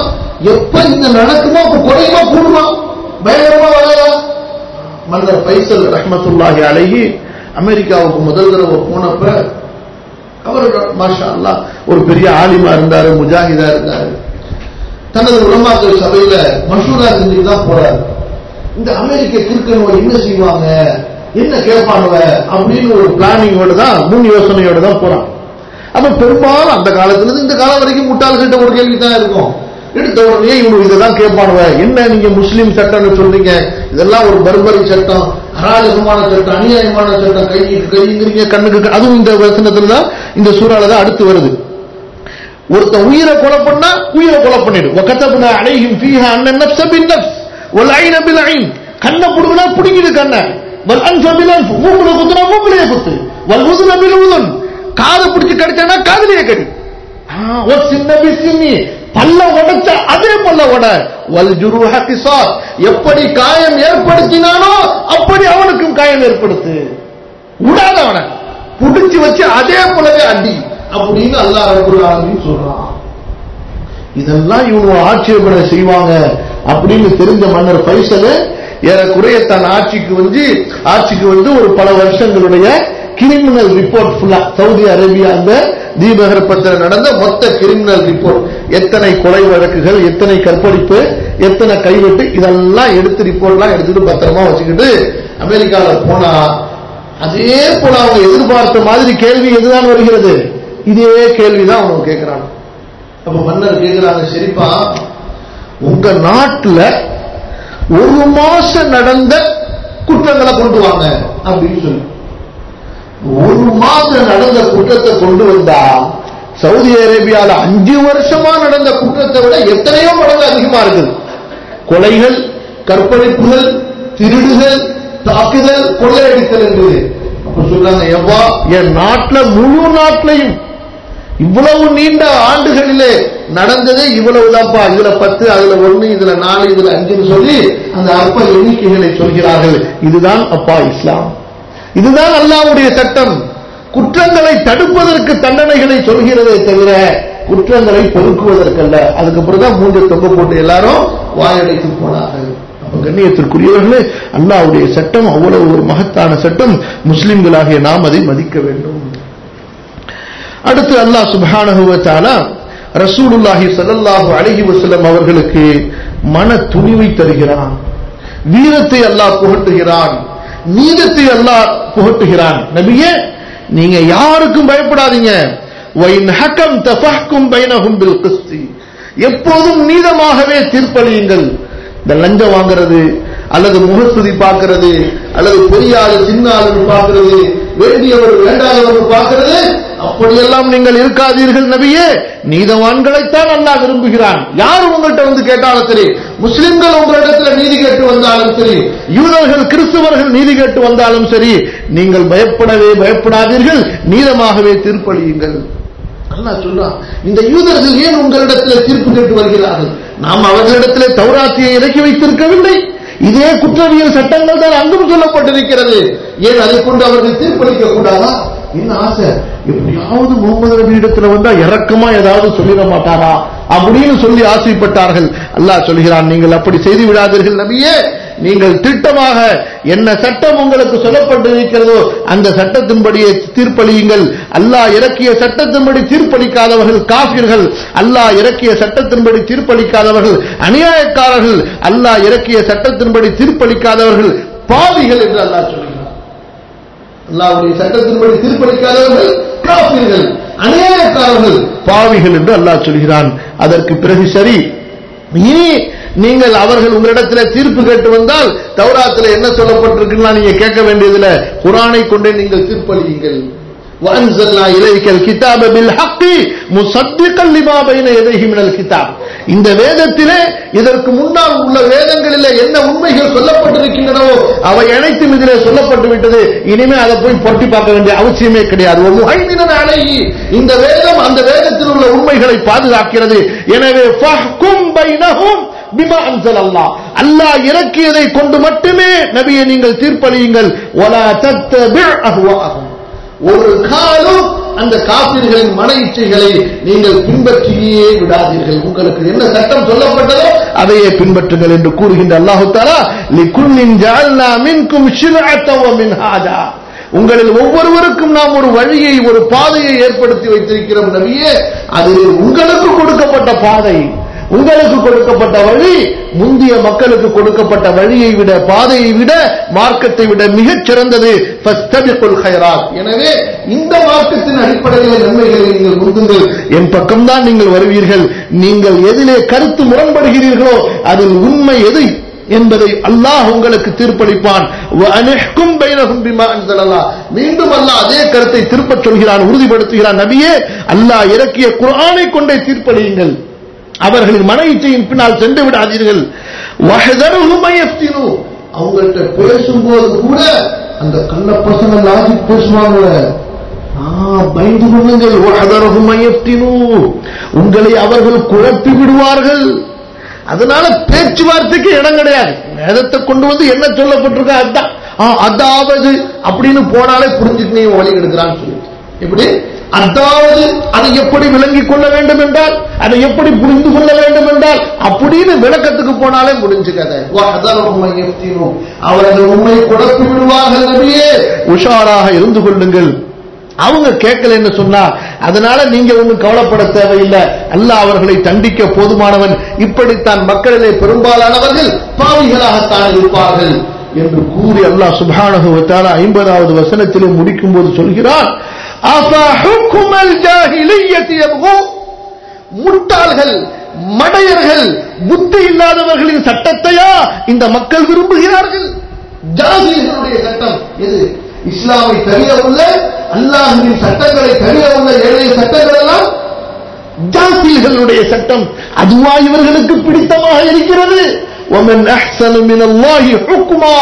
எப்ப இந்த நடக்குமோ அப்ப குறையுமா கூடுமா, பயங்கரமா வராதா? மன்னர் ஃபைசல் ரஹ்மத்துல்லாஹி அலைஹி அமெரிக்காவுக்கு முதல் தடவை போனப்ப அவர் மாஷா அல்லாஹ் ஒரு பெரிய ஆலிமா இருந்தாரு, முஜாஹிதா இருந்தாரு. தனது உலமாக்கள் சபையில மஷூரா செஞ்சுட்டு தான் போறாரு. இந்த அமெரிக்க கிறுக்கனோட என்ன செய்வாங்க, என்ன கேட்பானுவ அப்படின்னு ஒரு பிளானிங்கோட தான், முன் யோசனையோட தான் போறான். அப்ப பெரும்பாலும் அந்த காலத்துல இருந்து இந்த காலம் வரைக்கும் முட்டாள்கிட்ட ஒரு கேள்வி தான் இருக்கும். எடுத்த உடனே இவங்க இதெல்லாம் கேட்பானுவ, என்ன நீங்க முஸ்லீம் சட்டம்னு சொல்றீங்க, இதெல்லாம் ஒரு பர்பரி சட்டம், அராஜகமான சட்டம், அநியாயமான சட்டம், கைக்கு கைங்கிறீங்க, கண்ணுக்கு. அதுவும் இந்த வசனத்துல தான், இந்த சூறால தான் அடுத்து வருது. ஒருத்த உயிரை கொலை பண்ணா உயிரை கொலை பண்ணிடு. வகதப்னா அலைஹிம் ஃபீஹா அன்ன நஃப்ஸ பின்-நஃப்ஸ் வல் ஐன பில்-ஐன். கண்ணை புடுங்கினா புடுங்கிடு கண்ணை. வல் அன்ஃப பில்-அன்ஃப், மூக்குல குத்துனா மூக்குலயே குத்து. வல் உதுன பில்-உதுன், காதை பிடிச்சு கடிச்சானா காதுலயே கடி. வல் சின்ன பிஸ்ஸின்னி, பல்ல உடைச்ச அதே பல்ல உட. வல் ஜுருஹ கிஸாஸ், எப்படி காயம் ஏற்படுத்தினானோ அப்படி அவனுக்கும் காயம் ஏற்படுத்து. விடாத அவனை புடிச்சு வச்சு அதே போலவே அடி அப்படின்னு அல்லாஹ் ரப்பல் ஆலமீன் சொல்றான். இதெல்லாம் இவங்க ஆட்சேபனை செய்வாங்க அப்படின்னு தெரிஞ்ச மன்னர் ஃபைசல் ஏறக்குறைய தன் ஆட்சிக்கு வந்து ஆட்சிக்கு வந்து ஒரு பல வருஷங்களுடைய கிரிமினல் ரிப்போர்ட் ஃபுல்லா, சவுதி அரேபியா அந்த தீபகற்பத்தில் நடந்த மொத்த கிரிமினல் ரிப்போர்ட், எத்தனை கொலை வழக்குகள், எத்தனை கற்பழிப்பு, எத்தனை கைவெட்டு, இதெல்லாம் எடுத்து ரிப்போர்ட்லாம் எடுத்துட்டு பத்திரமா வச்சுக்கிட்டு அமெரிக்காவில் போனா அதே போல அவங்க எதிர்பார்த்த மாதிரி கேள்வி எதுதான் வருகிறது, இதே கேள்விதான் அவங்க கேட்கிறாங்க. அப்ப மன்னர் கேட்கிறாங்க, சரிப்பா உங்க நாட்டுல ஒரு மாசம் நடந்த குற்றங்களை கொண்டு வாங்க அப்படின்னு சொல்லி, ஒரு மாதம் நடந்த குற்றத்தை கொண்டு வந்தா சவுதி அரேபியால அஞ்சு வருஷமா நடந்த குற்றத்தை விட எத்தனையோ மடங்கு அதிகமா இருக்குது. கொலைகள், கற்பழிப்புகள், திருடுகள், தாக்குதல், கொள்ளையடித்தல் என்று. அப்ப சொல்றாங்க, எவ்வா என் நாட்டுல முழு நாட்டிலையும் இவ்வளவு நீண்ட ஆண்டுகளிலே நடந்ததே இவ்வளவுதான்ப்பா, இதுல பத்து, அதுல ஒண்ணு, இதுல நாலு, இதுல அஞ்சுன்னு சொல்லி அந்த அற்ப எண்ணிக்கைகளை சொல்கிறார்கள். இதுதான் அப்பா இஸ்லாம், இதுதான் அல்லாஹ்வுடைய சட்டம். குற்றங்களை தடுப்பதற்கு தண்டனைகளை சொல்கிறதே தவிர குற்றங்களை பொறுக்குவதற்கல்ல. அதுக்கப்புறம் தான் மூன்று தொங்க போட்டு எல்லாரும் வாயடைத்து போனார்கள். அப்ப கண்ணியத்திற்குரியவர்களே, அல்லாஹ்வுடைய சட்டம் அவ்வளவு ஒரு மகத்தான சட்டம். முஸ்லிம்களாகிய நாம் அதை மதிக்க வேண்டும். அடுத்து அல்லாஹ் சுப்ஹானஹு வ தஆலா ரசூலுல்லாஹி ஸல்லல்லாஹு அலைஹி வஸல்லம் அவர்களுக்கு மன துணிவை தருகிறான், வீரத்தை அல்லாஹ் புகட்டுகிறான், நீதத்தை அல்லாஹ் புகட்டுகிறான். நபியே, நீங்க யாருக்கும் பயப்படாதீங்க. வைன் ஹகம் தஃபஹ்கும் பைனஹும் பில் கிஸ்தி, எப்போதும் நீதமாகவே தீர்ப்பளியுங்கள். இந்த லஞ்சம் வாங்குறது அல்லது முகஸ்துதி பார்க்கிறது அல்லது பெரியாளு சின்னாளு பார்க்கிறது, வேண்டியவர் வேண்டாதவர் பார்க்கிறது, அப்படியெல்லாம் நீங்கள் இருக்காதீர்கள் நபியே. நீதவான்களைத்தான் அல்லாஹ் விரும்புகிறான். யார் உங்கள்கிட்ட வந்து கேட்டாலும் சரி, முஸ்லிம்கள் உங்களிடத்தில் நீதி கேட்டு வந்தாலும் சரி, யூதர்கள் கிறிஸ்தவர்கள் நீதி கேட்டு வந்தாலும் சரி, நீங்கள் பயப்படவே பயப்படாதீர்கள், நீதமாகவே தீர்ப்பளியுங்கள். அல்லாஹ் சொல்றான், இந்த யூதர்கள் ஏன் உங்களிடத்தில் தீர்ப்பு கேட்டு வருகிறார்கள்? நாம் அவர்களிடத்தில் தௌராத்தியை இறக்கி வைத்திருக்கவில்லை. இதே குற்றவியல் சட்டங்கள் தான் அங்கும் சொல்லப்பட்டிருக்கிறது. ஏன் அதை கொண்டு அவர்கள் தீர்ப்பளிக்க கூடாதா? என்ன ஆசை, எப்படியாவது முகமது நபி இடத்துல வந்தா இறக்கமா ஏதாவது சொல்லிட மாட்டாரா அப்படின்னு சொல்லி ஆசைப்பட்டார்கள். அல்லாஹ் சொல்கிறான், நீங்கள் அப்படி செய்து விடாதீர்கள் நபியே. நீங்கள் திட்டமாக என்ன சட்டம் உங்களுக்கு சொல்லப்பட்டிருக்கிறதோ அந்த சட்டத்தின்படியே தீர்ப்பளியுங்கள். அல்லாஹ் இறக்கிய சட்டத்தின்படி தீர்ப்பளிக்காதவர்கள் காஃபிர்கள், அல்லாஹ் இறக்கிய சட்டத்தின்படி தீர்ப்பளிக்காதவர்கள் அநியாயக்காரர்கள், அல்லாஹ் இறக்கிய சட்டத்தின்படி தீர்ப்பளிக்காதவர்கள் பாவிகள் என்று அல்லாஹ் சொல்கிறார். அல்லாஹ்வுடைய சட்டத்தின்படி தீர்ப்பளிக்காதவர்கள் காஃபிர்கள், அநியாயக்காரர்கள், பாவிகள் என்று அல்லாஹ் சொல்கிறான். அதற்கு பிறகு சரி, இனி நீங்கள் அவர்கள் உங்களிடத்தில் தீர்ப்பு கேட்டு வந்தால் தௌராத்தில் என்ன சொல்லப்பட்டிருக்குன்னா நீங்க கேட்க வேண்டியதில்லை, குர்ஆனை கொண்டே நீங்கள் தீர்ப்பளியுங்கள். وَأَنزَلْنَا إِلَيْكَ الْكِتَابَ بِالْحَقِّ مُصَدِّقًا لِمَا بَيْنَ يَدَيْهِ مِنَ الْكِتَابِ. இந்த வேதத்திலே இதற்கு முன்னால் உள்ள வேதங்களிலே என்ன உண்மைகள் சொல்லப்பட்டிருக்கின்றனவோ அவை அனைத்தும் இதிலே சொல்லப்பட்டு விட்டது. இனிமே அதை போய் பொட்டி பார்க்க வேண்டிய அவசியமே கிடையாது. وَمُهَيْمِنًا عَلَيْهِ, இந்த வேதம் அந்த வேதத்தில் உள்ள உண்மைகளை பாதுகாக்கிறது. எனவே فَاحْكُمْ بَيْنَهُمْ பிமா அன்ஸல் அல்லாஹ், அல்லாஹ் இறக்கியதை கொண்டு மட்டுமே நபியை நீங்கள் தீர்ப்பளியுங்கள். வலா தத்தபி அஹ்வாஅஹும், ஒரு காலம் அந்த காபிர்களின் மன இச்சைகளை நீங்கள் பின்பற்றியே விடாதீர்கள். உங்களுக்கு என்ன சட்டம் சொல்லப்பட்டதோ அதையே பின்பற்றுங்கள் என்று கூறுகின்ற அல்லாஹ் தஆலா லிகுல்லின் ஜஅல்னா மின்கும் ஷிர்அத்தன் வ மின்ஹாஜா, உங்களில் ஒவ்வொருவருக்கும் நாம் ஒரு வழியை ஒரு பாதையை ஏற்படுத்தி வைத்திருக்கிறோம் நபியே. அது உங்களுக்கு கொடுக்கப்பட்ட பாதை, உங்களுக்கு கொடுக்கப்பட்ட வழி முந்திய மக்களுக்கு கொடுக்கப்பட்ட வழியை விட பாதையை விட மார்க்கத்தை விட மிகச் சிறந்தது. ஃபஸ்தபிகுல் கைராத், எனவே இந்த மார்க்கத்தின் அடிப்படையில் நன்மைகளை நீங்கள் முந்துங்கள், என் பக்கம்தான் நீங்கள் வருவீர்கள். நீங்கள் எதிலே கருத்து முரண்படுகிறீர்களோ அதில் உண்மை எது என்பதை அல்லாஹ் உங்களுக்கு தீர்ப்பளிப்பான். மீண்டும் அல்லாஹ் அதே கருத்தை திருப்பச் சொல்கிறான், உறுதிப்படுத்துகிறான். நபியே, அல்லாஹ் இறக்கிய குர்ஆனை கொண்டே தீர்ப்பளியுங்கள், அவர்களின் மன இச்சையின் பின்னால் சென்று விடாதீர்கள். அவங்கள்ட்ட பேசும்போது கூட அந்த கண்ண பசங்க லாஜிக் பேசுவாங்க, பயந்து கொள்ளுங்கள். உங்களை அவர்கள் குழப்பி விடுவார்கள். அதனால பேச்சுவார்த்தைக்கு இடம் கிடையாது. வேதத்தை கொண்டு வந்து என்ன சொல்லப்பட்டிருக்க அதான், அதாவது அப்படின்னு போனாலே புரிஞ்சுட்டு நீ வழி எடுக்கிறான்னு சொல்லிட்டு, எப்படி அதாவது அதை எப்படி விளங்கிக் கொள்ள வேண்டும் என்றால், அதை எப்படி புரிந்து கொள்ள வேண்டும் என்றால் அப்படின்னு விளக்கத்துக்கு போனாலே முடிஞ்சுக்கதை. அவர்கள் உண்மை குழப்பி விடுவார்கள் நபியே, உஷாராக இருந்து கொள்ளுங்கள். அவங்க கேட்கலன்னு சொன்னா அதனால நீங்க ஒன்னும் கவலைப்பட தேவையில்லை, அல்லாஹ் அவர்களை தண்டிக்க போதுமானவன். இப்படித்தான் மக்களிலே பெரும்பாலானவர்கள் பாவிகளாகத்தான் இருப்பார்கள் என்று கூறி அல்லாஹ் சுப்ஹானஹு வ தஆலா ஐம்பதாவது வசனத்திலே முடிக்கும் போது சொல்கிறார், முட்டாள்கள் மடையர்கள் புத்தி இல்லாதவர்களின் சட்டத்தையா இந்த மக்கள் விரும்புகிறார்கள்? ஜாஹில்களுடைய சட்டம் எது? இஸ்லாமை தவிர உள்ள அல்லாஹ்வின் சட்டங்களை தவிர உள்ள ஏழைய சட்டங்கள் எல்லாம் ஜாஹில்களுடைய சட்டம். அதுவா இவர்களுக்கு பிடித்தமாக இருக்கிறது? وَمَنْ أَحْسَنُ مِنَ اللَّهِ حُكْمًا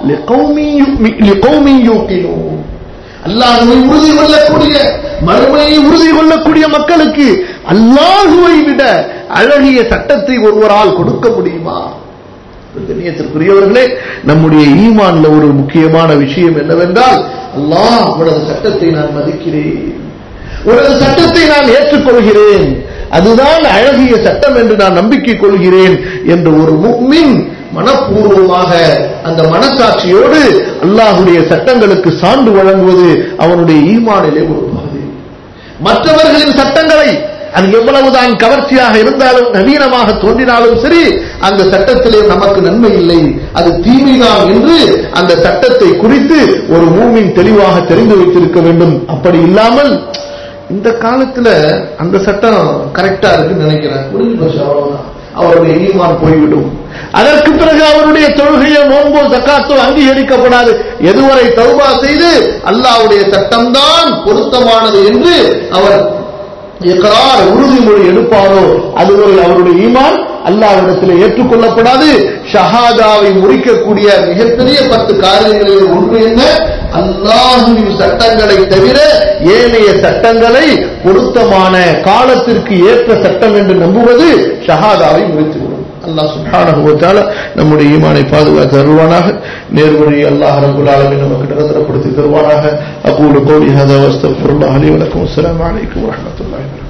لِقَوْمٍ يُوقِنُونَ. அல்லாஹ்வை உறுதி கொள்ளக்கூடிய, மறுமையை உறுதி கொள்ளக்கூடிய மக்களுக்கு அல்லாஹ்வை விட அழகிய சட்டத்தை ஒருவரால் கொடுக்க முடியுமா? கண்ணியத்திற்குரியவர்களே, நம்முடைய ஈமான்ல ஒரு முக்கியமான விஷயம் என்னவென்றால், அல்லாஹ் உனது சட்டத்தை நான் மதிக்கிறேன், உனது சட்டத்தை நான் ஏற்றுக்கொள்கிறேன், அதுதான் அழகிய சட்டம் என்று நான் நம்பிக்கை கொள்கிறேன் என்று ஒரு முஃமின் மனப்பூர்வமாக அந்த மனசாட்சியோடு அல்லாஹ்வுடைய சட்டங்களுக்கு சான்று வழங்குவது அவனுடைய ஈமானிலே ஒரு பகுதி. மற்றவர்களின் சட்டங்களை அது எவ்வளவுதான் கவர்ச்சியாக இருந்தாலும் நவீனமாக தோன்றினாலும் சரி, அந்த சட்டத்திலே நமக்கு நன்மை இல்லை, அது தீமைதான் என்று அந்த சட்டத்தை குறித்து ஒரு மூமின் தெளிவாக தெரிந்து வைத்திருக்க வேண்டும். அப்படி இல்லாமல் இந்த காலத்துல அந்த சட்டம் கரெக்டா இருக்குன்னு நினைக்கிறேன், முடிஞ்சு போச்சு, அவ்வளவுதான், அவருடைய ஈமான் போய்விடும். அதற்கு பிறகு அவருடைய தொழுகையோ நோன்போ ஜக்காத்தோ அங்கீகரிக்கப்படாது. எதுவரை தௌபா செய்து அல்லாஹ்வுடைய சட்டம்தான் பொருத்தமானது என்று அவர் இக்ரார் உறுதிமொழி எடுப்பாரோ அதுவரை அவருடைய ஈமான் அல்லாஹ்விடத்தில் ஏற்றுக்கொள்ளப்படாது. ஷஹாதாவை முடிக்கக்கூடிய மிகப்பெரிய பத்து காரியங்களில் ஒன்று என்ன? அல்லாஹ்வின் சட்டங்களை தவிர ஏனைய சட்டங்களை பொருத்தமான காலத்திற்கு ஏற்ற சட்டம் என்று நம்புவது ஷஹாதாவை முடித்துவிடும். அல்லாஹ் சுப்ஹானஹு வ தஆலா நம்முடைய ஈமானை பாதுகாத்து தருவானாக. நேர்வழி அல்லாஹ் ரப்பல் ஆலமீன் நமக்கு நிரந்தரப்படுத்தி தருவானாக. அகூலு கௌலி ஹாதா வஸ்தக்ஃபிருல்லாஹ் லி வ லக்கும். அஸ்ஸலாமு அலைக்கும் வ ரஹ்மத்துல்லாஹி.